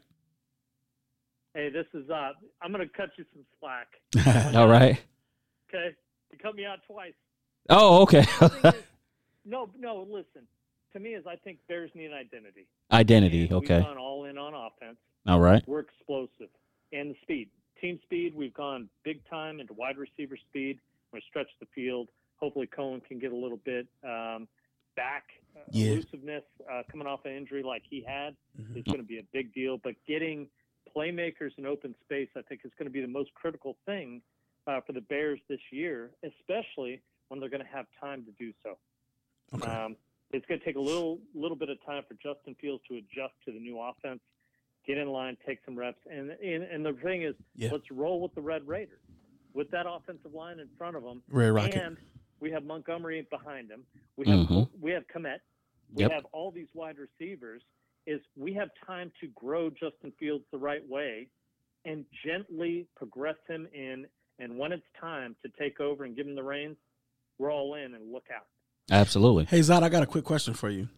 Hey, this is uh I'm gonna cut you some slack. All right. Okay? You cut me out twice. Oh, okay. The thing is- no, no, listen. To me is I think Bears need an identity. Identity. And Okay. We've gone all in on offense. All right. We're explosive. And the speed. Team speed, we've gone big time into wide receiver speed. We're going to stretch the field. Hopefully Cohen can get a little bit um, back. Uh, Yeah. Elusiveness uh, coming off an injury like he had Mhm. is going to be a big deal. But getting playmakers in open space, I think, is going to be the most critical thing uh, for the Bears this year, especially when they're going to have time to do so. Okay. Um, it's going to take a little little bit of time for Justin Fields to adjust to the new offense, get in line, take some reps. And and, and the thing is, Yeah. let's roll with the Red Raiders. With that offensive line in front of them, Red Rocket. and we have Montgomery behind him. We have Mhm. we have Komet. We Yep. have all these wide receivers. Is we have time to grow Justin Fields the right way and gently progress him in. And when it's time to take over and give him the reins, we're all in and look out. Absolutely. Hey Zod, I got a quick question for you.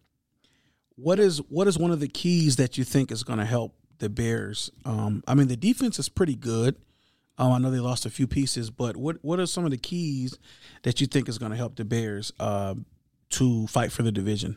What is what is one of the keys that you think is going to help the Bears? Um, I mean, the defense is pretty good. Um, I know they lost a few pieces, but what what are some of the keys that you think is going to help the Bears uh, to fight for the division?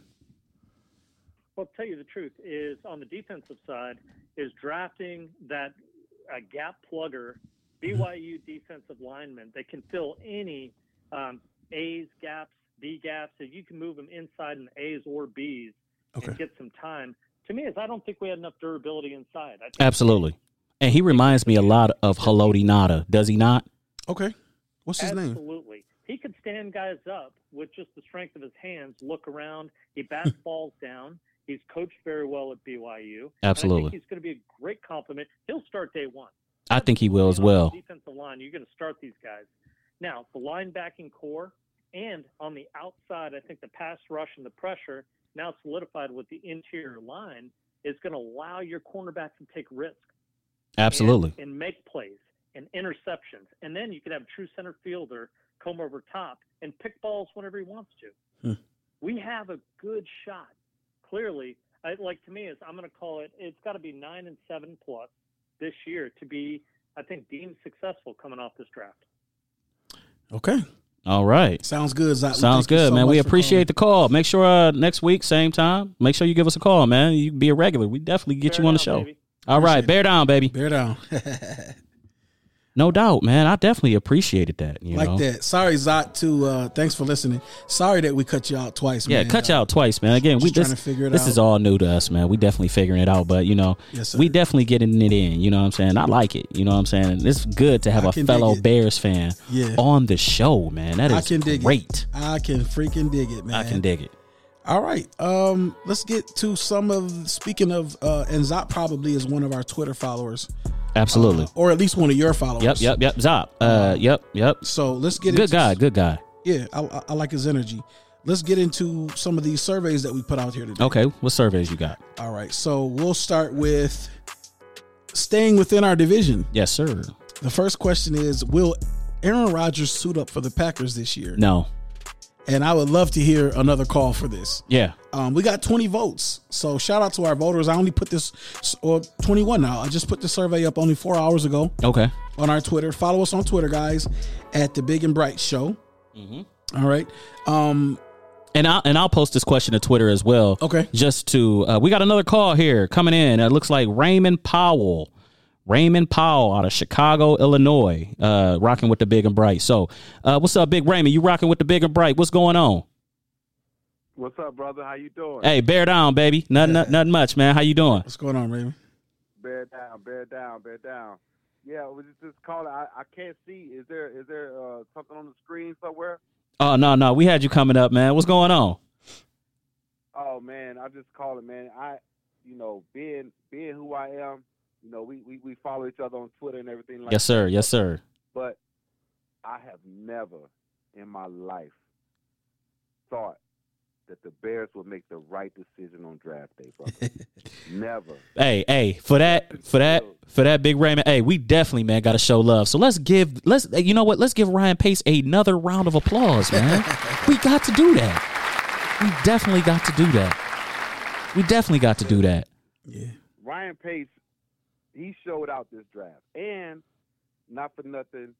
Well, to tell you the truth, is on the defensive side, is drafting that uh, gap plugger, B Y U defensive lineman that can fill any um, A's gaps, B gaps, that you can move them inside in A's or B's Okay. and get some time. To me, is I don't think we had enough durability inside. I think Absolutely. And he reminds me a lot of Haloti Nada, does he not? Okay. What's his name? Absolutely. He could stand guys up with just the strength of his hands, look around. He bats balls down. He's coached very well at B Y U. And I Absolutely. think he's going to be a great compliment. He'll start day one. I think he will as And on the well. Defensive line, you're going to start these guys. Now, the linebacking core and on the outside, I think the pass rush and the pressure now solidified with the interior line is going to allow your cornerback to take risks. Absolutely. And, and make plays and interceptions. And then you could have a true center fielder come over top and pick balls whenever he wants to. Hmm. We have a good shot. Clearly, I, like to me, is I'm going to call it, it's got to be nine and seven plus this year to be, I think, deemed successful coming off this draft. Okay. All right. Sounds good, Zod. Sounds good, man. We appreciate the call. Make sure uh, next week, same time, make sure you give us a call, man. You can be a regular. We definitely get Bear you on the down, show. baby. All right. Bear down, baby. Bear down. No doubt, man. I definitely appreciated that. You like know? that. Sorry, Zot, to uh thanks for listening. Sorry that we cut you out twice, Yeah, man. cut you Uh, out twice, man. Again, we just trying this, to figure it this out. is all new to us, man. We definitely figuring it out, but you know, Yes, sir. we definitely getting it in. You know what I'm saying? I like it. You know what I'm saying? It's good to have I a can fellow dig it. Bears fan Yeah. on the show, man. That I is can dig great. it. I can freaking dig it, man. I can dig it. All right. Um, let's get to some of speaking of uh and Zot probably is one of our Twitter followers. Absolutely. Uh, or at least one of your followers. Yep, yep, yep. Zop. Uh, yep, yep. So let's get Good into guy, good guy. Yeah, I, I, I like his energy. Let's get into some of these surveys that we put out here today. Okay, what surveys you got? All right. So we'll start with staying within our division. Yes, sir. The first question is, will Aaron Rodgers suit up for the Packers this year? No. And I would love to hear another call for this. Yeah. Um, we got twenty votes. So shout out to our voters. I only put this, or twenty-one now. I just put the survey up only four hours ago Okay. on our Twitter. Follow us on Twitter, guys, at the Big and Bright Show. Mm-hmm. All right. Um, And I'll and I'll post this question to Twitter as well. Okay. Just to uh, we got another call here coming in. It looks like Raymond Powell. Raymond Powell out of Chicago, Illinois, uh, rocking with the Big and Bright. So, uh, what's up, Big Raymond? You rocking with the Big and Bright? What's going on? What's up, brother? How you doing? Hey, bear down, baby. Nothing, nothing, nothing much, man. How you doing? what's going on, Raymond? Bear down, bear down, bear down. Yeah, we just, just call it. I, I can't see. Is there is there uh, something on the screen somewhere? Oh no, no, we had you coming up, man. What's going on? Oh man, I just call it, man. I, you know, being being who I am, you know, we, we, we follow each other on Twitter and everything like Yes, sir. Yes, sir. But I have never in my life thought that the Bears will make the right decision on draft day, brother. Never. Hey, hey, for that, for that, for that, Big Raymond. Hey, we definitely, man, got to show love. So let's give, let's, you know what? Let's give Ryan Pace another round of applause, man. We got to do that. We definitely got to do that. We definitely got to do that. Yeah. Ryan Pace, he showed out this draft, and not for nothing,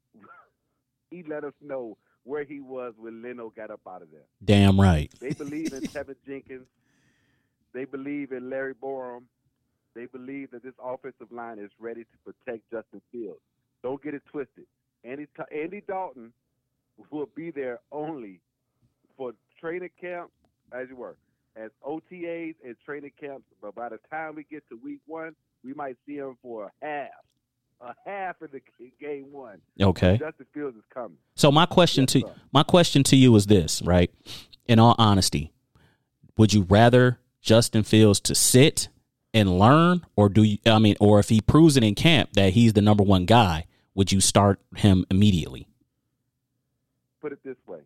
he let us know where he was when Leno got up out of there. Damn right. They believe in Tevin Jenkins. They believe in Larry Borum. They believe that this offensive line is ready to protect Justin Fields. Don't get it twisted. Andy, Andy Dalton will be there only for training camp, as you were, as O T As and training camps. But by the time we get to week one, we might see him for a half. A half of the game one. Okay. Justin Fields is coming. So my question Yes, to sir. my question to you is this, right? In all honesty, would you rather Justin Fields to sit and learn, or do you? I mean, or if he proves it in camp that he's the number one guy, would you start him immediately? Put it this way: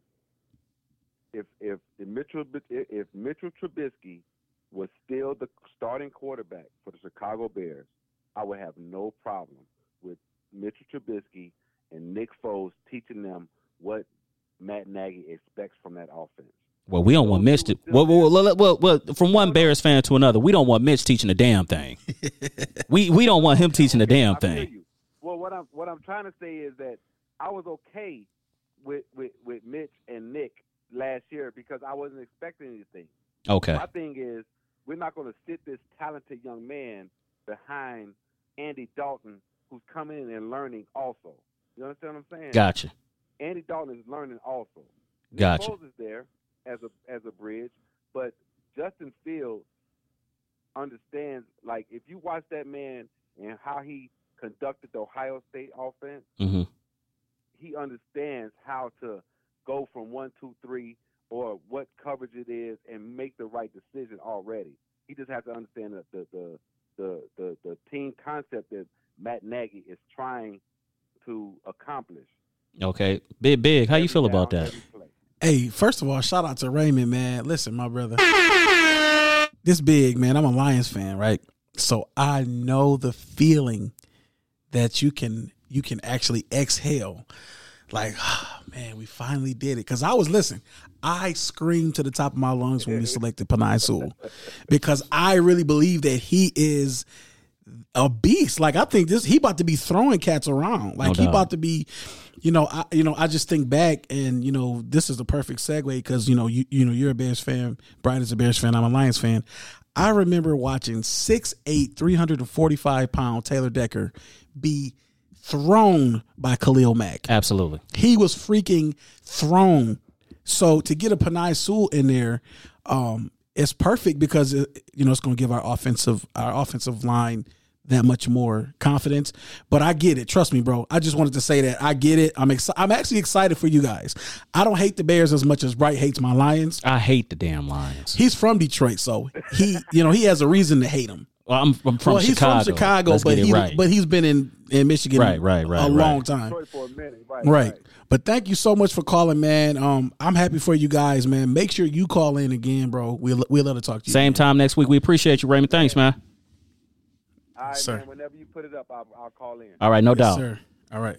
if if if Mitchell if Mitchell Trubisky was still the starting quarterback for the Chicago Bears, I would have no problem with Mitchell Trubisky and Nick Foles teaching them what Matt Nagy expects from that offense. Well, we don't want Mitch to. Well, well, well, well, well, from one Bears fan to another, we don't want Mitch teaching a damn thing. we we don't want him teaching a damn I feel thing. you. Well, what I'm what I'm trying to say is that I was okay with with, with Mitch and Nick last year because I wasn't expecting anything. Okay. My thing is we're not going to sit this talented young man behind Andy Dalton, who's coming in and learning also. You understand what I'm saying? Gotcha. Andy Dalton is learning also. Nick Gotcha. Foles is there as a as a bridge, but Justin Fields understands. Like if you watch that man and how he conducted the Ohio State offense, Mm-hmm. he understands how to go from one, two, three, or what coverage it is, and make the right decision already. He just has to understand the the the the, the, the team concept that Matt Nagy is trying to accomplish. Okay. Big Big. How you feel about Down, that? every play. Hey, first of all, shout out to Raymond, man. Listen, my brother. This Big, man. I'm a Lions fan, right? So I know the feeling that you can you can actually exhale. Like, oh, man, we finally did it. Because I was, listen, I screamed to the top of my lungs when we selected Penei Sewell because I really believe that he is a beast. Like, I think this he about to be throwing cats around. Like, No he doubt. about to be, you know, I you know, I just think back and, you know, this is the perfect segue because, you know, you you know, you're a Bears fan. Brian is a Bears fan. I'm a Lions fan. I remember watching six eight, three hundred forty-five pound Taylor Decker be thrown by Khalil Mack. Absolutely. He was freaking thrown. So to get a Penei Sewell in there, um, it's perfect because it, you know it's going to give our offensive our offensive line that much more confidence. But I get it. Trust me, bro. I just wanted to say that I get it. I'm exci- I'm actually excited for you guys. I don't hate the Bears as much as Bright hates my Lions. I hate the damn Lions. He's from Detroit, so he you know he has a reason to hate them. Well, I'm, I'm from well, he's Chicago. from Chicago, Let's but get it he right. but he's been in, in Michigan Right, right, right, a right. long time. Detroit for a minute, right? Right. But thank you so much for calling, man. Um, I'm happy for you guys, man. Make sure you call in again, bro. We'll we'll love to talk to you. Same man. time next week. We appreciate you, Raymond. Thanks, man. All right, Sir. man. Whenever you put it up, I'll, I'll call in. All right, no Yes, doubt. sir. All right.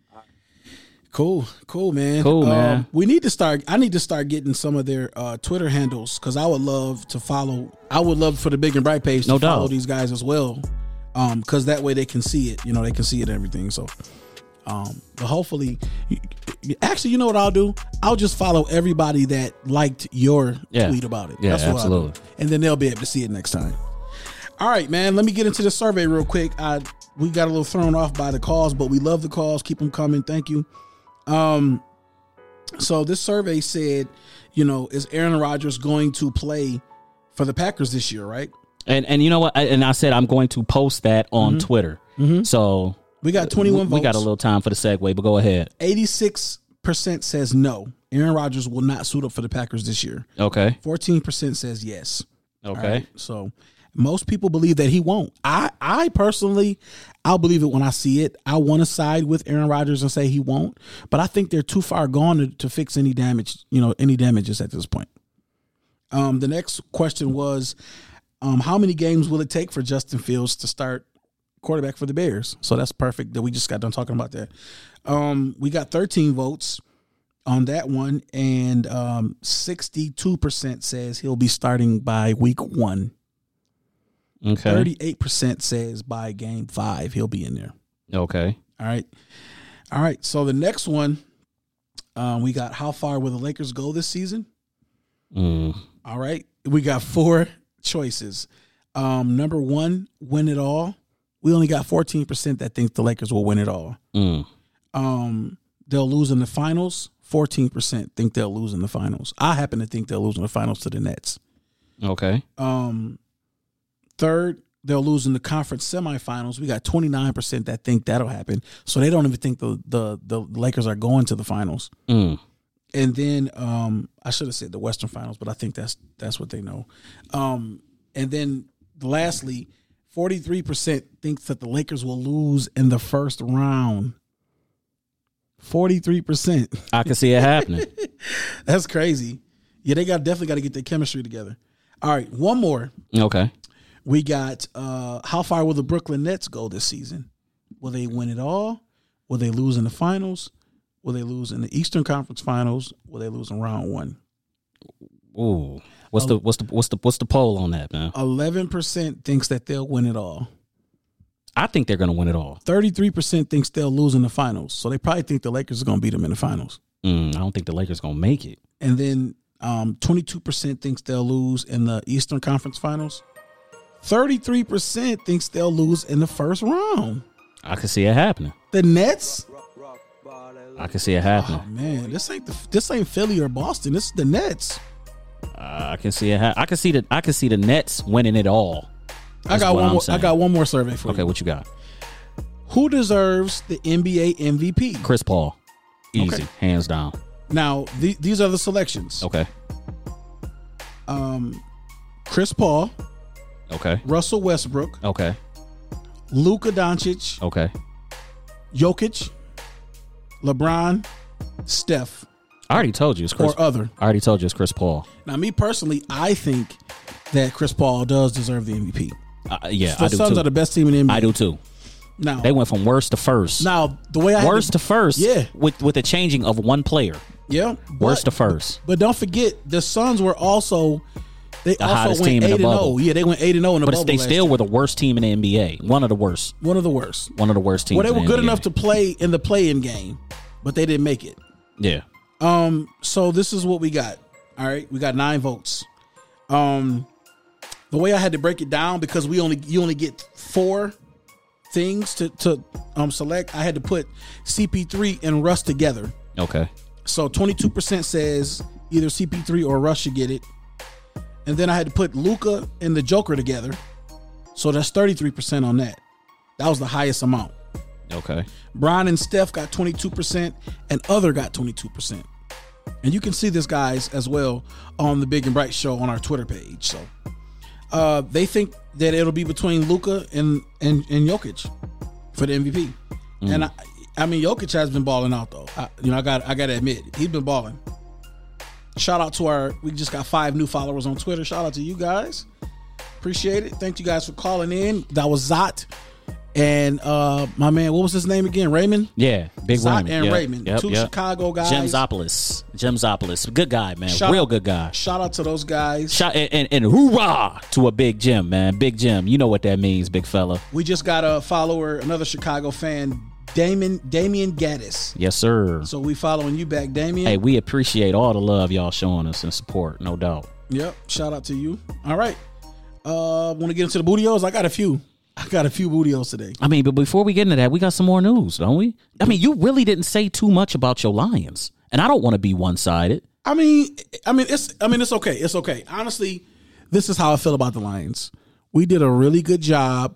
Cool, cool, man. Cool, Um, man. we need to start. I need to start getting some of their uh, Twitter handles because I would love to follow. I would love for the Big and Bright page to No follow doubt. these guys as well, um, because that way they can see it. You know, they can see it and everything. So, um, but hopefully, actually, you know what I'll do? I'll just follow everybody that liked your Yeah. tweet about it. Yeah, That's what I'll absolutely. do. And then they'll be able to see it next time. All right, man. Let me get into the survey real quick. I we got a little thrown off by the calls, but we love the calls. Keep them coming. Thank you. Um, so this survey said, you know, is Aaron Rodgers going to play for the Packers this year? Right. And and you know what? I, and I said I'm going to post that on Twitter. Mhm. So We got twenty-one we votes. got a little time for the segue, but go ahead. eighty-six percent says no. Aaron Rodgers will not suit up for the Packers this year. Okay. fourteen percent says yes. Okay. All right? So most people believe that he won't. I, I personally, I'll believe it when I see it. I want to side with Aaron Rodgers and say he won't, but I think they're too far gone to, to fix any damage, you know, any damages at this point. Um, the next question was, um, how many games will it take for Justin Fields to start quarterback for the Bears? So that's perfect that we just got done talking about that. Um, we got thirteen votes on that one, and um, sixty-two percent says he'll be starting by week one. Okay. thirty-eight percent says by game five he'll be in there. Okay. All right. All right. So the next one, um, we got how far will the Lakers go this season? Mm. All right. We got four choices. Um, number one, win it all. We only got fourteen percent that think the Lakers will win it all. Mm. Um, they'll lose in the finals. fourteen percent think they'll lose in the finals. I happen to think they'll lose in the finals to the Nets. Okay. Um, third, they'll lose in the conference semifinals. We got twenty-nine percent that think that'll happen. So they don't even think the the, the Lakers are going to the finals. Mm. And then um, I should have said the Western Finals, but I think that's that's what they know. Um, and then lastly, forty-three percent thinks that the Lakers will lose in the first round. forty-three percent. I can see it happening. That's crazy. Yeah, they got definitely got to get their chemistry together. All right, one more. Okay. We got uh, how far will the Brooklyn Nets go this season? Will they win it all? Will they lose in the finals? Will they lose in the Eastern Conference Finals? Will they lose in round one? Ooh. What's the what's the what's the what's the poll on that, man? Eleven percent thinks that they'll win it all. I think they're gonna win it all. Thirty-three percent thinks they'll lose in the finals. So they probably think the Lakers are gonna beat them in the finals. Mm, I don't think the Lakers gonna make it. And then um, twenty-two percent thinks they'll lose in the Eastern Conference Finals. thirty-three percent thinks they'll lose in the first round. I can see it happening. The Nets? I can see it happening. Oh, man, this ain't the, this ain't Philly or Boston. This is the Nets. Uh, I can see it. Ha- I can see the. I can see the Nets winning it all. I got one more. I got one more survey for you. Okay, what you got? Who deserves the N B A M V P? Chris Paul, easy, Okay. hands down. Now the, these are the selections. Okay. Um, Chris Paul, Okay. Russell Westbrook, Okay. Luka Doncic, Okay. Jokic, LeBron, Steph, I already told you it's Chris. or other. I already told you it's Chris Paul. Now, me personally, I think that Chris Paul does deserve the M V P. Uh, yeah, The I do Suns too. are the best team in the N B A. I do too. Now, They went from worst to first. now the way I had worst to, first. Yeah. With with the changing of one player. yeah, Worst but, to first. But don't forget, the Suns were also they The also hottest went team in eight the and bubble. zero. Yeah, they went eight and zero in the But bubble. they last still year. were the worst team in the N B A. One of the worst. one of the worst. One of the worst teams. Well, they in were the good N B A. enough to play in the play-in game, but they didn't make it. Yeah. Um, so this is what we got. All right, we got nine votes. Um, the way I had to break it down, because we only you only get four things to to um select. I had to put C P three and Russ together. Okay. So twenty-two percent says either C P three or Russ should get it, and then I had to put Luka and the Joker together. So that's thirty-three percent on that. That was the highest amount. Okay. Brian and Steph got twenty-two percent, and other got twenty-two percent. And you can see this, guys, as well on the Big and Bright Show on our Twitter page. So uh, they think that it'll be between Luka and, and and Jokic for the M V P. Mm. And I, I mean, Jokic has been balling out though. I, you know, I got I got to admit, he's been balling. Shout out to our, we just got five new followers on Twitter. Shout out to you guys. Appreciate it. Thank you guys for calling in. That was Zot. And uh, my man, what was his name again? Raymond? Yeah, Big Zot Raymond. and Yep, Raymond. yep, Two yep. Chicago guys. Jimzopolis. Jimzopolis. Good guy, man. Shout Real out- good guy. Shout out to those guys. Shout and, and, and hoorah to a Big Jim, man. Big Jim. You know what that means, big fella. We just got a follower, another Chicago fan, Damon Damian Gaddis. Yes, sir. So we following you back, Damian. Hey, we appreciate all the love y'all showing us and support, no doubt. Yep. Shout out to you. All right. Uh, want to get into the bootios? I got a few. I got a few bootios today. I mean, but before we get into that, we got some more news, don't we? I mean, you really didn't say too much about your Lions, and I don't want to be one-sided. I mean, I mean, it's, I mean, it's okay. It's okay. Honestly, this is how I feel about the Lions. We did a really good job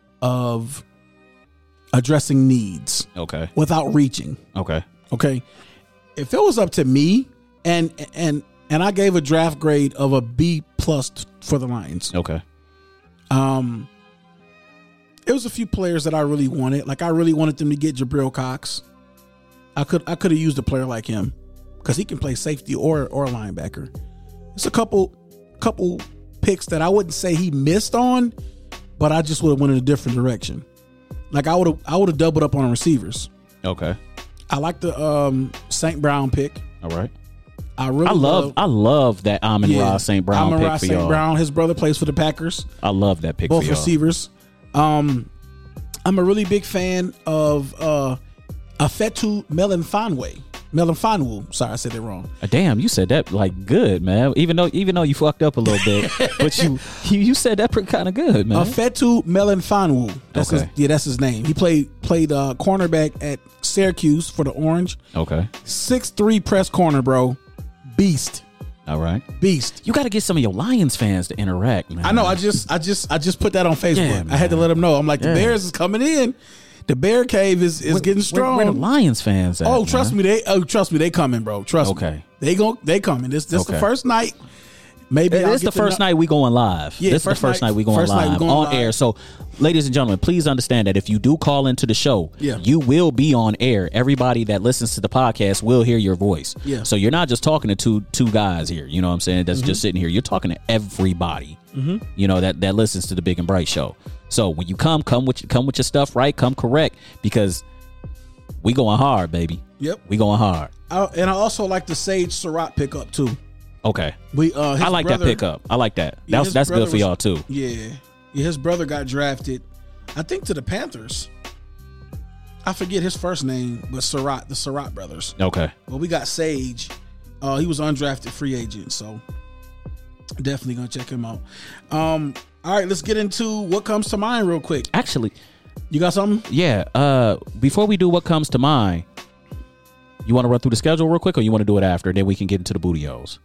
of addressing needs Okay. without reaching. Okay. Okay. If it was up to me, and and and I gave a draft grade of a B plus for the Lions. Okay. Um, it was a few players that I really wanted. Like I really wanted them to get Jabril Cox. I could I could have used a player like him because he can play safety or or linebacker. It's a couple couple picks that I wouldn't say he missed on, but I just would have went in a different direction. Like I would have, I would have doubled up on receivers. Okay. I like the um, Saint Brown pick. All right. I really I love, love I love that Amon yeah, Ra Saint Brown Amon pick Ra for Saint y'all. Brown. His brother plays for the Packers. I love that pick Both for y'all. receivers. Um, I'm a really big fan of uh, Afetu Melanfanwe. Melanfanwu. Sorry, I said it wrong. Uh, Damn, you said that like good, man. Even though even though you fucked up a little bit, but you you, you said that kind of good, man. Afetu Melanfanwu. That's Okay. his, yeah, that's his name. He played played uh, cornerback at Syracuse for the Orange. Okay. six three press corner, bro. Beast. All right. Beast. You got to get some of your Lions fans to interact, man. I know. I just, I just, I just put that on Facebook. Yeah, I had to man. let them know. I'm like, the Yeah. Bears is coming in. The Bear Cave is, is Where- getting where- strong. Where, the Lions fans at? oh, trust man? me, they. Oh, trust me, they coming, bro. Trust me. Okay. They go. They coming. This, this Okay. the first night. Maybe It I'll is get the first kno- night we going live. Yeah, this is the first first night- night, we going first night live we going on live. air. So, ladies and gentlemen, please understand that if you do call into the show, Yeah. you will be on air. Everybody that listens to the podcast will hear your voice. Yeah. So you're not just talking to two two guys here. You know what I'm saying? That's Mm-hmm. just sitting here. You're talking to everybody. Mm-hmm. You know that that listens to the Big and Bright show. So when you come, come with come with your stuff right. Come correct because we going hard, baby. Yep. We going hard. I, and I also like the Sage Surratt pickup too. Okay. We. Uh, his I like brother, that pickup. I like that. Yeah, That's his that's good brother for was- y'all too. Yeah. Yeah. His brother got drafted, I think, to the Panthers. I forget his first name, but Surratt, the Surratt brothers. Okay. Well, we got Sage. Uh, he was undrafted free agent, so definitely gonna check him out. Um, all right, let's get into what comes to mind real quick. Actually, You got something? yeah. Uh, before we do what comes to mind, you want to run through the schedule real quick, or you want to do it after? Then we can get into the bootios.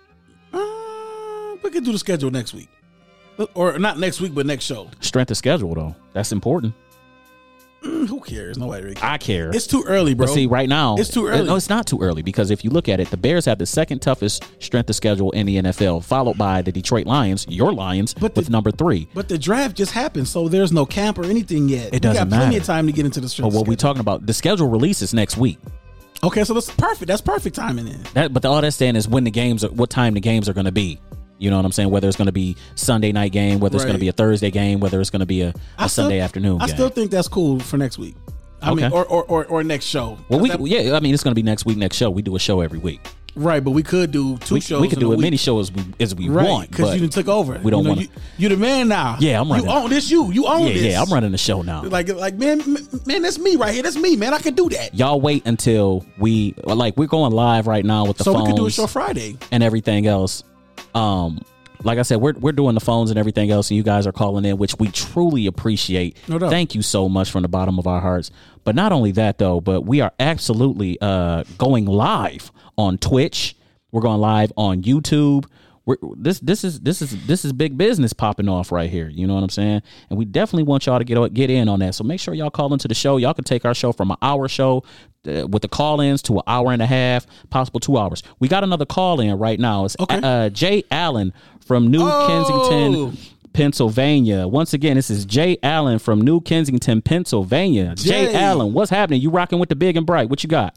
Uh, we can do the schedule next week, or not next week, but next show. Strength of schedule, though. That's important. Mm, who cares? Nobody really cares. I care. It's too early, bro. But see, right now, It's too early. No, it's not too early because if you look at it, the Bears have the second toughest strength of schedule in the N F L, followed by the Detroit Lions, your Lions, But the- with number three. But the draft just happened, so there's no camp or anything yet. It doesn't we got plenty matter. of time to get into the But strength what we schedule. talking about, the schedule releases next week. Okay, so that's perfect. That's perfect timing then. That, but all that's saying is when the games are, what time the games are going to be. You know what I'm saying? Whether it's going to be Sunday night game, whether it's going to Right. be a Thursday game, whether it's going to be a, I a still- Sunday afternoon I game. still think that's cool for next week. I Okay. mean, or or, or or next show. well, we That- yeah, I mean it's going to be next week, next show. We do a show every week. right, but we could do two We, shows. we could in do a as week. many shows as we, as we Right, want, because but you done took over. we don't you know, wanna- You, you the man now. Yeah, I'm running. You own this. You you own yeah, this. yeah, I'm running the show now. Like like man, m- man, that's me right here. That's me, man. I can do that. Y'all wait until we like we're going live right now with the So phones we could do a show Friday. and everything else. Um, like I said, we're we're doing the phones and everything else, and you guys are calling in, which we truly appreciate. No doubt. Thank you so much from the bottom of our hearts. But not only that, though, but we are absolutely uh, going live on Twitch. We're going live on YouTube. We're, this this is this is this is big business popping off right here. You know what I'm saying? And we definitely want y'all to get get in on that. So make sure y'all call into the show. Y'all can take our show from an hour show uh, with the call-ins to an hour and a half, possible two hours. We got another call-in right now. It's Okay. uh, Jay Allen from New Oh. Kensington, Pennsylvania. Once again, this is Jay Allen from New Kensington, Pennsylvania. Jay, Jay. Allen, what's happening? You rocking with the Big and Bright? What you got?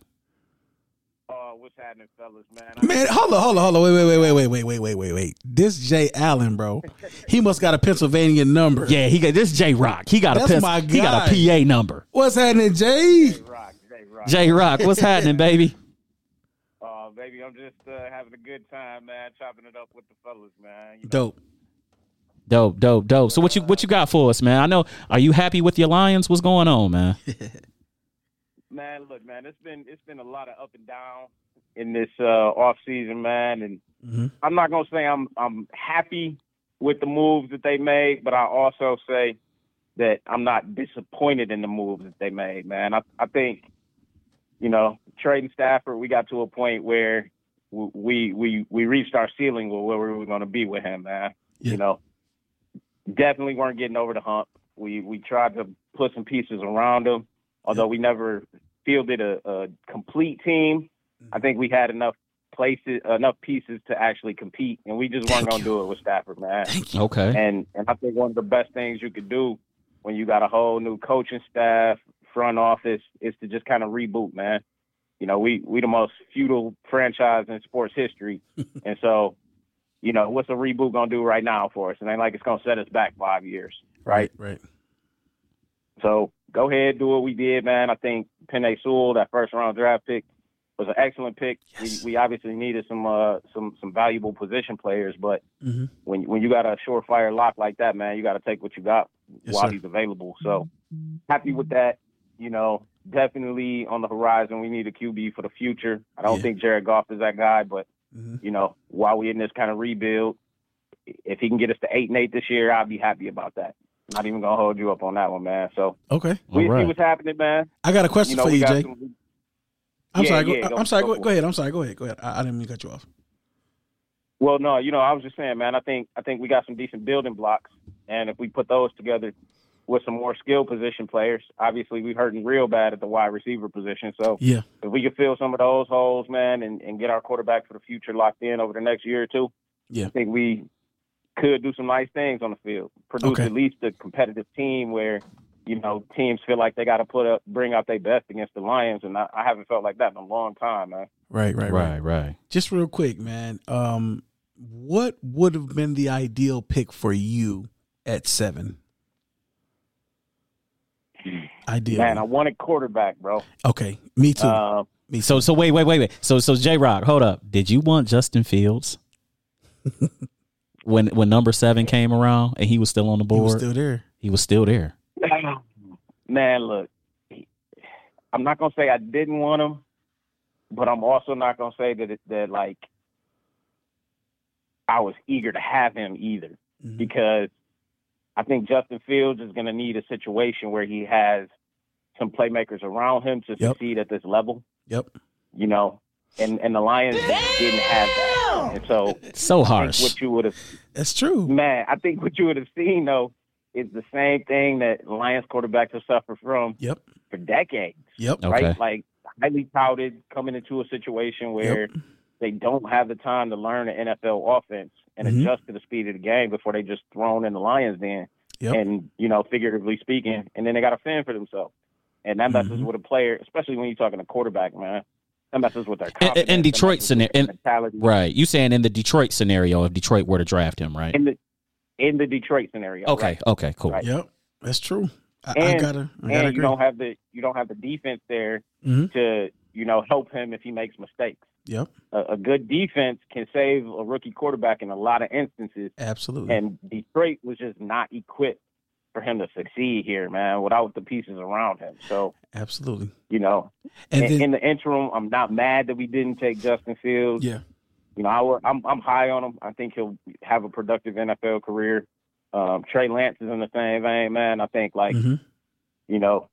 Uh, what's happening, fellas, man? Man, hold on, hold on, hold on. Wait, wait, wait, wait, wait, wait, wait, wait, wait, wait. This Jay Allen, bro. He must got a Pennsylvania number. Yeah, he got this J Rock. He got That's a Pens- my he got guy. a P A number. What's happening, Jay? Rock, Jay Rock. J Rock, what's happening, baby? Uh, baby, I'm just uh, having a good time, man. Chopping it up with the fellas, man. You know, Dope. Dope, dope, dope. So what you what you got for us, man? I know. Are you happy with your Lions? What's going on, man? man, look, man, it's been it's been a lot of up and down in this uh, off season, man, and Mhm. I'm not gonna say I'm I'm happy with the moves that they made, but I also say that I'm not disappointed in the moves that they made, man. I I think, you know, trading Stafford, we got to a point where we we we reached our ceiling with where we were going to be with him, man. Yeah. You know, definitely weren't getting over the hump. We we tried to put some pieces around him, although we never fielded a, a complete team. I think we had enough places, enough pieces to actually compete, and we just weren't going to do it with Stafford, man. Okay. And and I think one of the best things you could do when you got a whole new coaching staff, front office, is to just kind of reboot, man. You know, we we the most feudal franchise in sports history, and so you know, what's a reboot gonna do right now for us? It ain't like it's gonna set us back five years, right? Right. So go ahead, do what we did, man. I think Penei Sewell, that first round draft pick, was an excellent pick. Yes. We, we obviously needed some uh, some some valuable position players, but Mm-hmm. when when you got a surefire lock like that, man, you got to take what you got Yes, while sir. he's available. So happy with that. You know, definitely on the horizon, we need a Q B for the future. I don't Yeah. think Jared Goff is that guy, but Mm-hmm. you know, while we in this kind of rebuild, if he can get us to eight and eight this year, I'll be happy about that. Not even gonna hold you up on that one, man. So Okay. we All right. see what's happening, man. I got a question You know, for we you, got Jay. some- I'm Yeah, sorry. Go, yeah, go- I'm sorry. go Go, for go it. ahead. I'm sorry. Go ahead. Go ahead. I, I didn't mean to cut you off. Well, no, you know, I was just saying, man. I think I think we got some decent building blocks, and if we put those together with some more skill position players, obviously we're hurting real bad at the wide receiver position. So Yeah. if we could fill some of those holes, man, and, and get our quarterback for the future locked in over the next year or two, Yeah. I think we could do some nice things on the field. Produce Okay. at least a competitive team where, you know, teams feel like they got to put up, bring out their best against the Lions, and I, I haven't felt like that in a long time, man. Right. Right. Right. Right, right. Just real quick, man. Um, what would have been the ideal pick for you at seven? Ideal. Man, I wanted quarterback, bro. Okay. Me too. Uh, Me too. So so wait wait wait wait. So so J Rock, hold up. Did you want Justin Fields when when number seven came around and he was still on the he board? was still there. He was still there. man, look, I'm not gonna say I didn't want him, but I'm also not gonna say that it, that like I was eager to have him either, Mhm. because I think Justin Fields is gonna need a situation where he has some playmakers around him to Yep. succeed at this level, Yep. you know, and and the Lions didn't have that, and so So I think harsh. what you would have. That's true. Man, I think what you would have seen, though, is the same thing that Lions quarterbacks have suffered from Yep. for decades, Yep. Okay. right? Like, highly touted, coming into a situation where they don't have the time to learn an N F L offense and Mhm. adjust to the speed of the game before they just thrown in the Lions den, Yep. and, you know, figuratively speaking, and then they got to fend for themselves. And that messes Mhm. with a player, especially when you're talking a quarterback, man. That messes with their In- confidence. in that Detroit messes with their scenario- mentality. Right. You saying in the Detroit scenario if Detroit were to draft him, right? In the, in the Detroit scenario. Okay, right? okay, cool. Right. Yep. That's true. I, I And- gotta. I gotta and agree. you don't have the you don't have the defense there Mhm. to, you know, help him if he makes mistakes. Yep. A, a good defense can save a rookie quarterback in a lot of instances, Absolutely. and Detroit was just not equipped for him to succeed here, man, without the pieces around him. So, Absolutely. you know, And in, then in the interim, I'm not mad that we didn't take Justin Fields. yeah. You know, I, wa- I'm I'm high on him. I think he'll have a productive N F L career. Um, Trey Lance is in the same vein, man. I think like. Mhm. You know,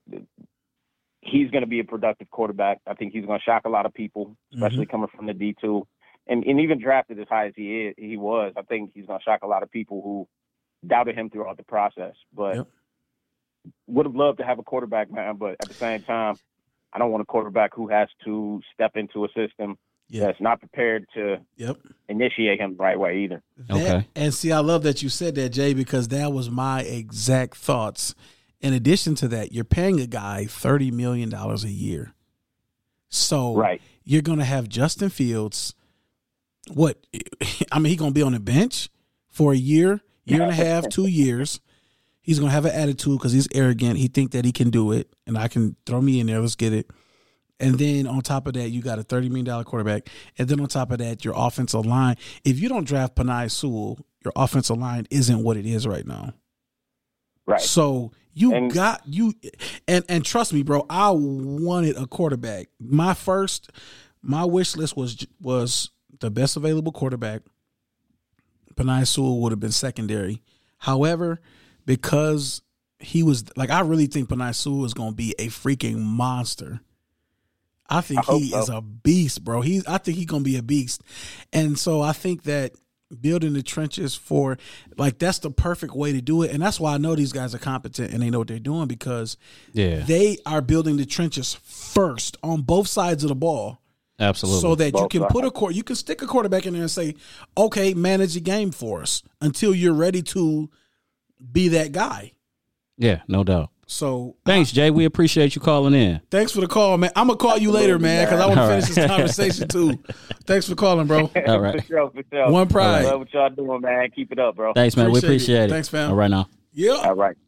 he's going to be a productive quarterback. I think he's going to shock a lot of people, especially Mm-hmm. coming from the D two, and and even drafted as high as he is, he was. I think he's going to shock a lot of people who doubted him throughout the process. But Yep. would have loved to have a quarterback, man. But at the same time, I don't want a quarterback who has to step into a system Yeah. that's not prepared to Yep. initiate him the right way either. That- Okay. And see, I love that you said that, Jay, because that was my exact thoughts. In addition to that, you're paying a guy thirty million dollars a year. So Right. you're going to have Justin Fields. What? I mean, he's going to be on the bench for a year, year and a half, two years. He's going to have an attitude because he's arrogant. He think that he can do it, and I can throw me in there. Let's get it. And then on top of that, you got a thirty million dollars quarterback. And then on top of that, your offensive line. If you don't draft Penei Sewell, your offensive line isn't what it is right now. Right. So you And- got you, and and trust me, bro. I wanted a quarterback. My first, my wish list was was the best available quarterback. Penei Sewell would have been secondary. However, because he was like, I really think Penei Sewell is going to be a freaking monster. I think I hope he so. is a beast, bro. He, I think he's going to be a beast, and so I think that building the trenches for like that's the perfect way to do it, and that's why I know these guys are competent and they know what they're doing because Yeah. they are building the trenches first on both sides of the ball. Absolutely. So that you Both can sides. put a court, you can stick a quarterback in there and say, "Okay, manage the game for us until you're ready to be that guy." yeah, no doubt. So Thanks, Jay. We appreciate you calling in. Thanks for the call, man. I'm gonna call you later, man, because I want to All finish right. this conversation too. Thanks for calling, bro. All right. For sure, for sure. One pride. Love what y'all doing, man. Keep it up, bro. Thanks, man. we Appreciate appreciate it. it. Thanks, fam. All right now. Yeah, All right.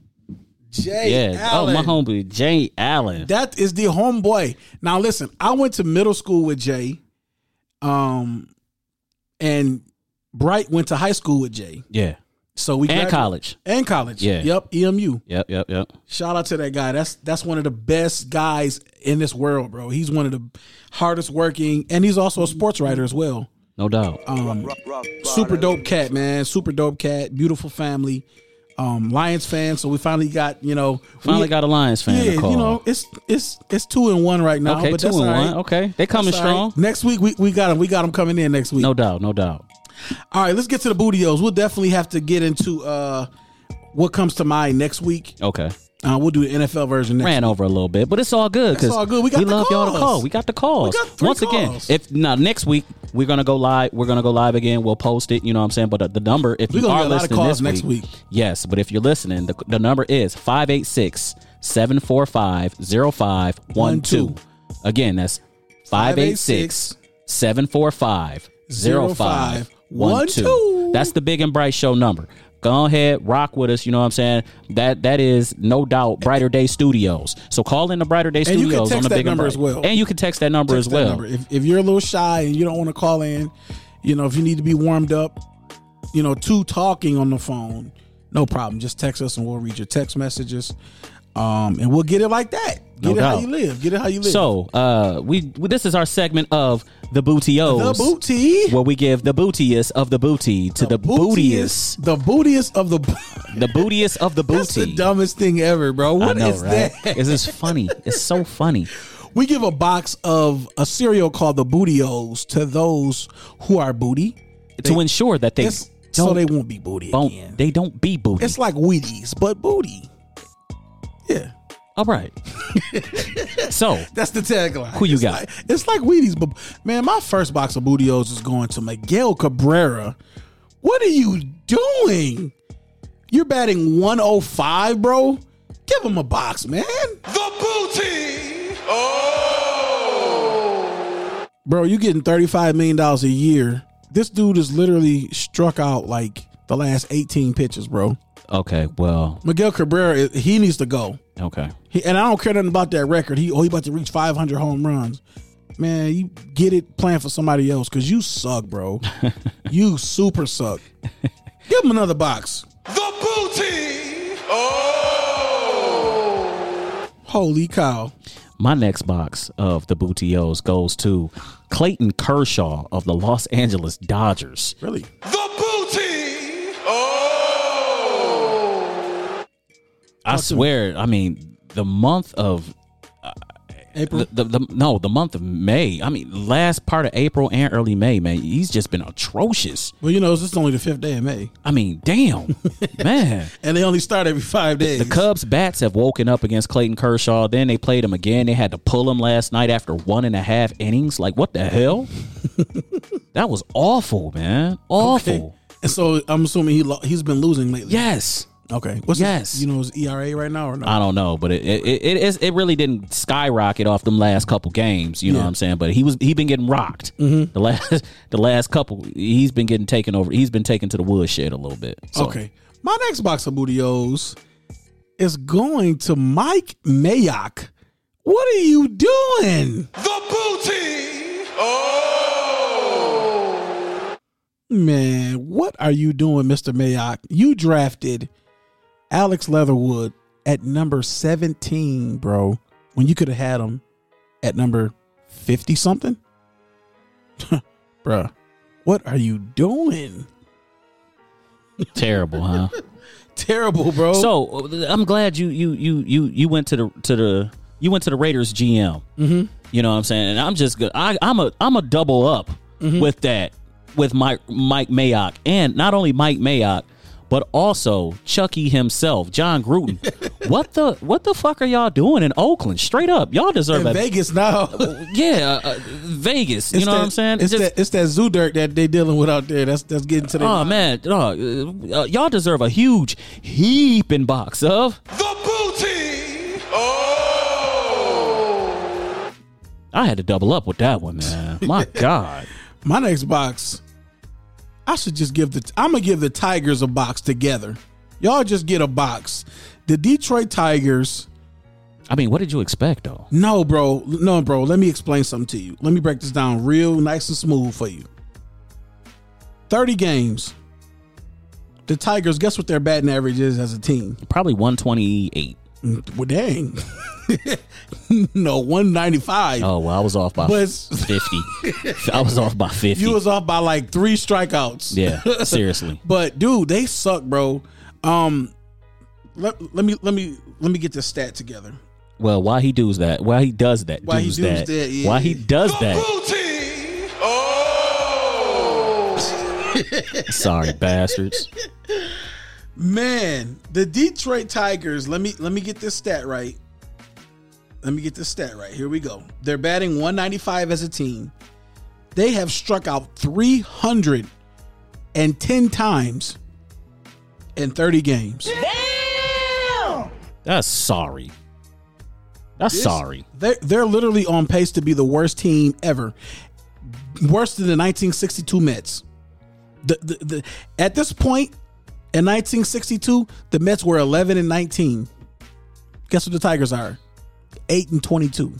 Jay Yeah. Allen. Oh, my homeboy, Jay Allen. That is the homeboy. Now listen, I went to middle school with Jay, um, and Bright went to high school with Jay. Yeah. So we And graduated- college. and college. Yeah. Yep. E M U. Yep, yep, yep. Shout out to that guy. That's that's one of the best guys in this world, bro. He's one of the hardest working, and he's also a sports writer as well. No doubt. Um, super dope cat, man. Super dope cat. Beautiful family. Um, Lions fan. So we finally got you know Finally we, got a Lions fan yeah. to call. You know it's it's it's two and one right now. okay, but two that's and all one. right. Okay. They coming That's all strong. right. Next week we, we got them. We got them coming in next week. No doubt, no doubt. All right, let's get to the bootios. We'll definitely have to get into uh, what comes to mind next week. Okay. Uh, we'll do the N F L version next Ran week. over a little bit, but it's all good It's all good. We got the love y'all to calls. call. We got the calls. We got three Once again, calls. if now next week we're gonna go live, we're gonna go live again. We'll post it. You know what I'm saying? But the, the number, if We're you gonna are get a lot of listening calls this next week, week. yes. But if you're listening, the, the number is five eight six, seven four five, zero five one two. Again, that's five eight six, seven four five, zero five one two. That's the Big and Bright Show number. Go ahead, rock with us. You know what I'm saying? That that is no doubt Brighter Day Studios. So call in the Brighter Day And you can Studios text on the that Big and number Bright as well. And you can text that number Text as that well. number. If, if you're a little shy and you don't want to call in, you know, if you need to be warmed up, you know, to talking on the phone, no problem. Just text us and we'll read your text messages. Um, and we'll get it like that. Get No it how doubt. you live. Get it how you live. So uh, we, we this is our segment of the Bootios, the booty. where we give the bootiest of the booty to the, bootiest, The bootiest of the the bootiest of the That's the booty. dumbest thing ever, bro. What I know, is right? that? It's just funny. It's so funny. We give a box of a cereal called the Bootios to those who are booty. to They- ensure that they It's- don't, so they won't be booty won't- again. they don't be booty. It's like Wheaties, but booty. Yeah. All right. So That's the tagline. Who you It's got? Like, it's like Wheaties, but man, my first box of Bootios is going to Miguel Cabrera. What are you doing? You're batting one oh five, bro. Give him a box, man. The booty. Oh. Bro, you getting thirty-five million dollars a year. This dude has literally struck out like the last eighteen pitches, bro. okay, well, Miguel Cabrera, he needs to go. okay. He, and I don't care nothing about that record. He oh, he about to reach five hundred home runs. Man, you get it playing for somebody else because you suck, bro. You super suck. Give him another box. The booty. Oh. Holy cow. My next box of the Bootios goes to Clayton Kershaw of the Los Angeles Dodgers. Really? The booty. Oh. I swear, I mean, the month of April? the, the, the no, the month of May. I mean, last part of April and early May, man, he's just been atrocious. Well, you know, this is only the fifth day of May. I mean, damn, man. And they only start every five days. The Cubs bats have woken up against Clayton Kershaw. Then they played him again. They had to pull him last night after one and a half innings. Like, what the hell? That was awful, man. Awful. Okay. And so I'm assuming he lo- he's been losing lately. Yes. Okay. What's Yes. his, you know, his E R A right now or not? I don't know, but it it it, it, it really didn't skyrocket off them last couple games. You know Yeah. what I'm saying? But he was he been getting rocked the last the last couple. He's been getting taken over. He's been taken to the woodshed a little bit. So, Okay. My next box of Bootios is going to Mike Mayock. What are you doing? The booty. Oh. Man, what are you doing, Mister Mayock? You drafted Alex Leatherwood at number seventeen, bro, when you could have had him at number fifty something. Bruh, what are you doing? terrible, huh? Terrible, bro. So I'm glad you you you you you went to the to the you went to the Raiders G M. Mm-hmm. You know what I'm saying? And I'm just good. I, I'm a I'm a double up Mm-hmm. with that with Mike Mike Mayock, and not only Mike Mayock, but also Chucky himself, John Gruden. what the what the fuck are y'all doing in Oakland? Straight up, y'all deserve in a Vegas now. yeah, uh, Vegas. You It's know that, what I'm saying? It's Just- that it's that zoo dirt that they dealing with out there. That's that's getting to the oh man, dog, uh, y'all deserve a huge heaping box of The booty. I had to double up with that one, man. My God. My next box, I should just give the. I'm gonna give the Tigers a box together. Y'all just get a box. The Detroit Tigers. I mean, what did you expect, though? No, bro. No, bro. Let me explain something to you. Let me break this down real nice and smooth for you. thirty games. The Tigers, guess what their batting average is as a team? Probably one twenty-eight. Well, dang. No, one ninety-five. Oh, well, I was off by But- fifty. I was off by fifty. You was off by like three strikeouts. Yeah, seriously. But dude, they suck, bro. Um, let, let me let me let me get this stat together. Well, why he does that? Why he does that? Why he does does that? that, yeah. Why he does The that? Booty. Oh. Sorry, bastards. Man, the Detroit Tigers. Let me let me get this stat right. Let me get this stat right. Here we go. They're batting one ninety-five as a team. They have struck out three hundred ten times in thirty games. That's sorry. That's This- sorry. They're, they're literally on pace to be the worst team ever. Worse than the nineteen sixty-two Mets. The, the, the, at this point, in nineteen sixty-two, the Mets were eleven and nineteen. Guess what the Tigers are? eight and twenty-two.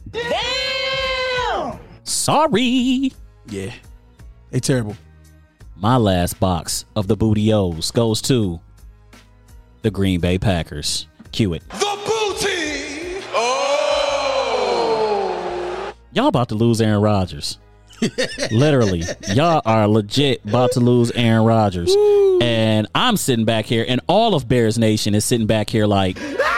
Sorry. Yeah. They terrible. My last box of the Booty-O's goes to the Green Bay Packers. Cue it. The Booty. Oh. Y'all about to lose Aaron Rodgers. Literally. Y'all are legit about to lose Aaron Rodgers. Woo. And I'm sitting back here, and all of Bears Nation is sitting back here like...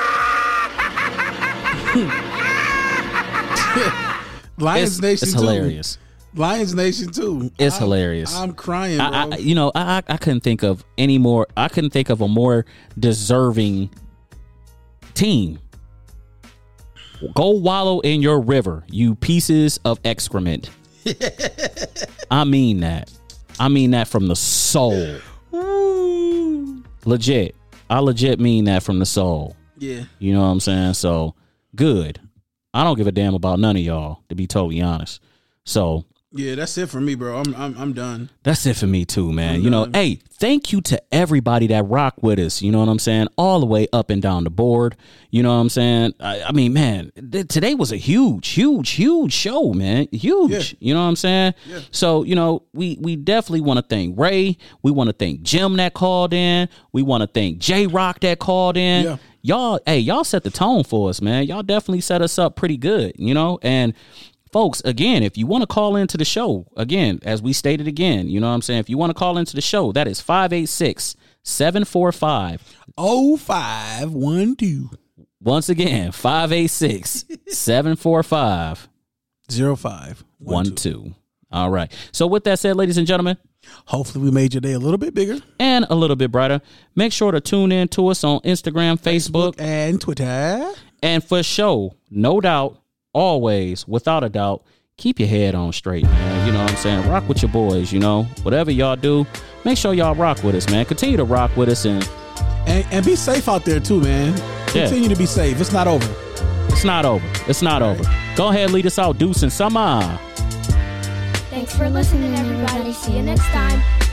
Lions it's, Nation it's too. hilarious. Lions Nation too. It's I'm, hilarious. I'm crying, bro. I, I, you know, I, I couldn't think of any more. I couldn't think of a more deserving team. Go wallow in your river, you pieces of excrement. I mean that. I mean that from the soul. Ooh. Legit. I legit mean that from the soul. Yeah. You know what I'm saying? So, good. I don't give a damn about none of y'all, to be totally honest. So, Yeah, that's it for me, bro. I'm I'm, I'm done. that's it for me too, man. I'm You know, done. hey, thank you to everybody that rock with us. You know what I'm saying? All the way up and down the board. You know what I'm saying? I, I mean, man, th- today was a huge, huge, huge show, man. Huge. Yeah. You know what I'm saying? Yeah. So, you know, we we definitely want to thank Ray. We want to thank Jim that called in. We want to thank J Rock that called in. Yeah. Y'all, hey, y'all set the tone for us, man. Y'all definitely set us up pretty good, you know? And folks, again, if you want to call into the show, again, as we stated again, you know what I'm saying? If you want to call into the show, that is five eight six, seven four five. Oh five one two Once again, five eight six, seven four five, zero five one two. All right. So with that said, ladies and gentlemen, Hopefully we made your day a little bit bigger. and a little bit brighter, make sure to tune in to us on Instagram, Facebook, And Twitter. and for sure, no doubt, always, without a doubt, keep your head on straight, man. You know what I'm saying? Rock with your boys, you know. Whatever y'all do, make sure y'all rock with us, man. Continue to rock with us, and And, and be safe out there too, man. Yeah. Continue to be safe. It's not over. it's not over. It's not over. Go ahead, lead us out. Deuce and Summer. Thanks for listening, everybody. See you next time.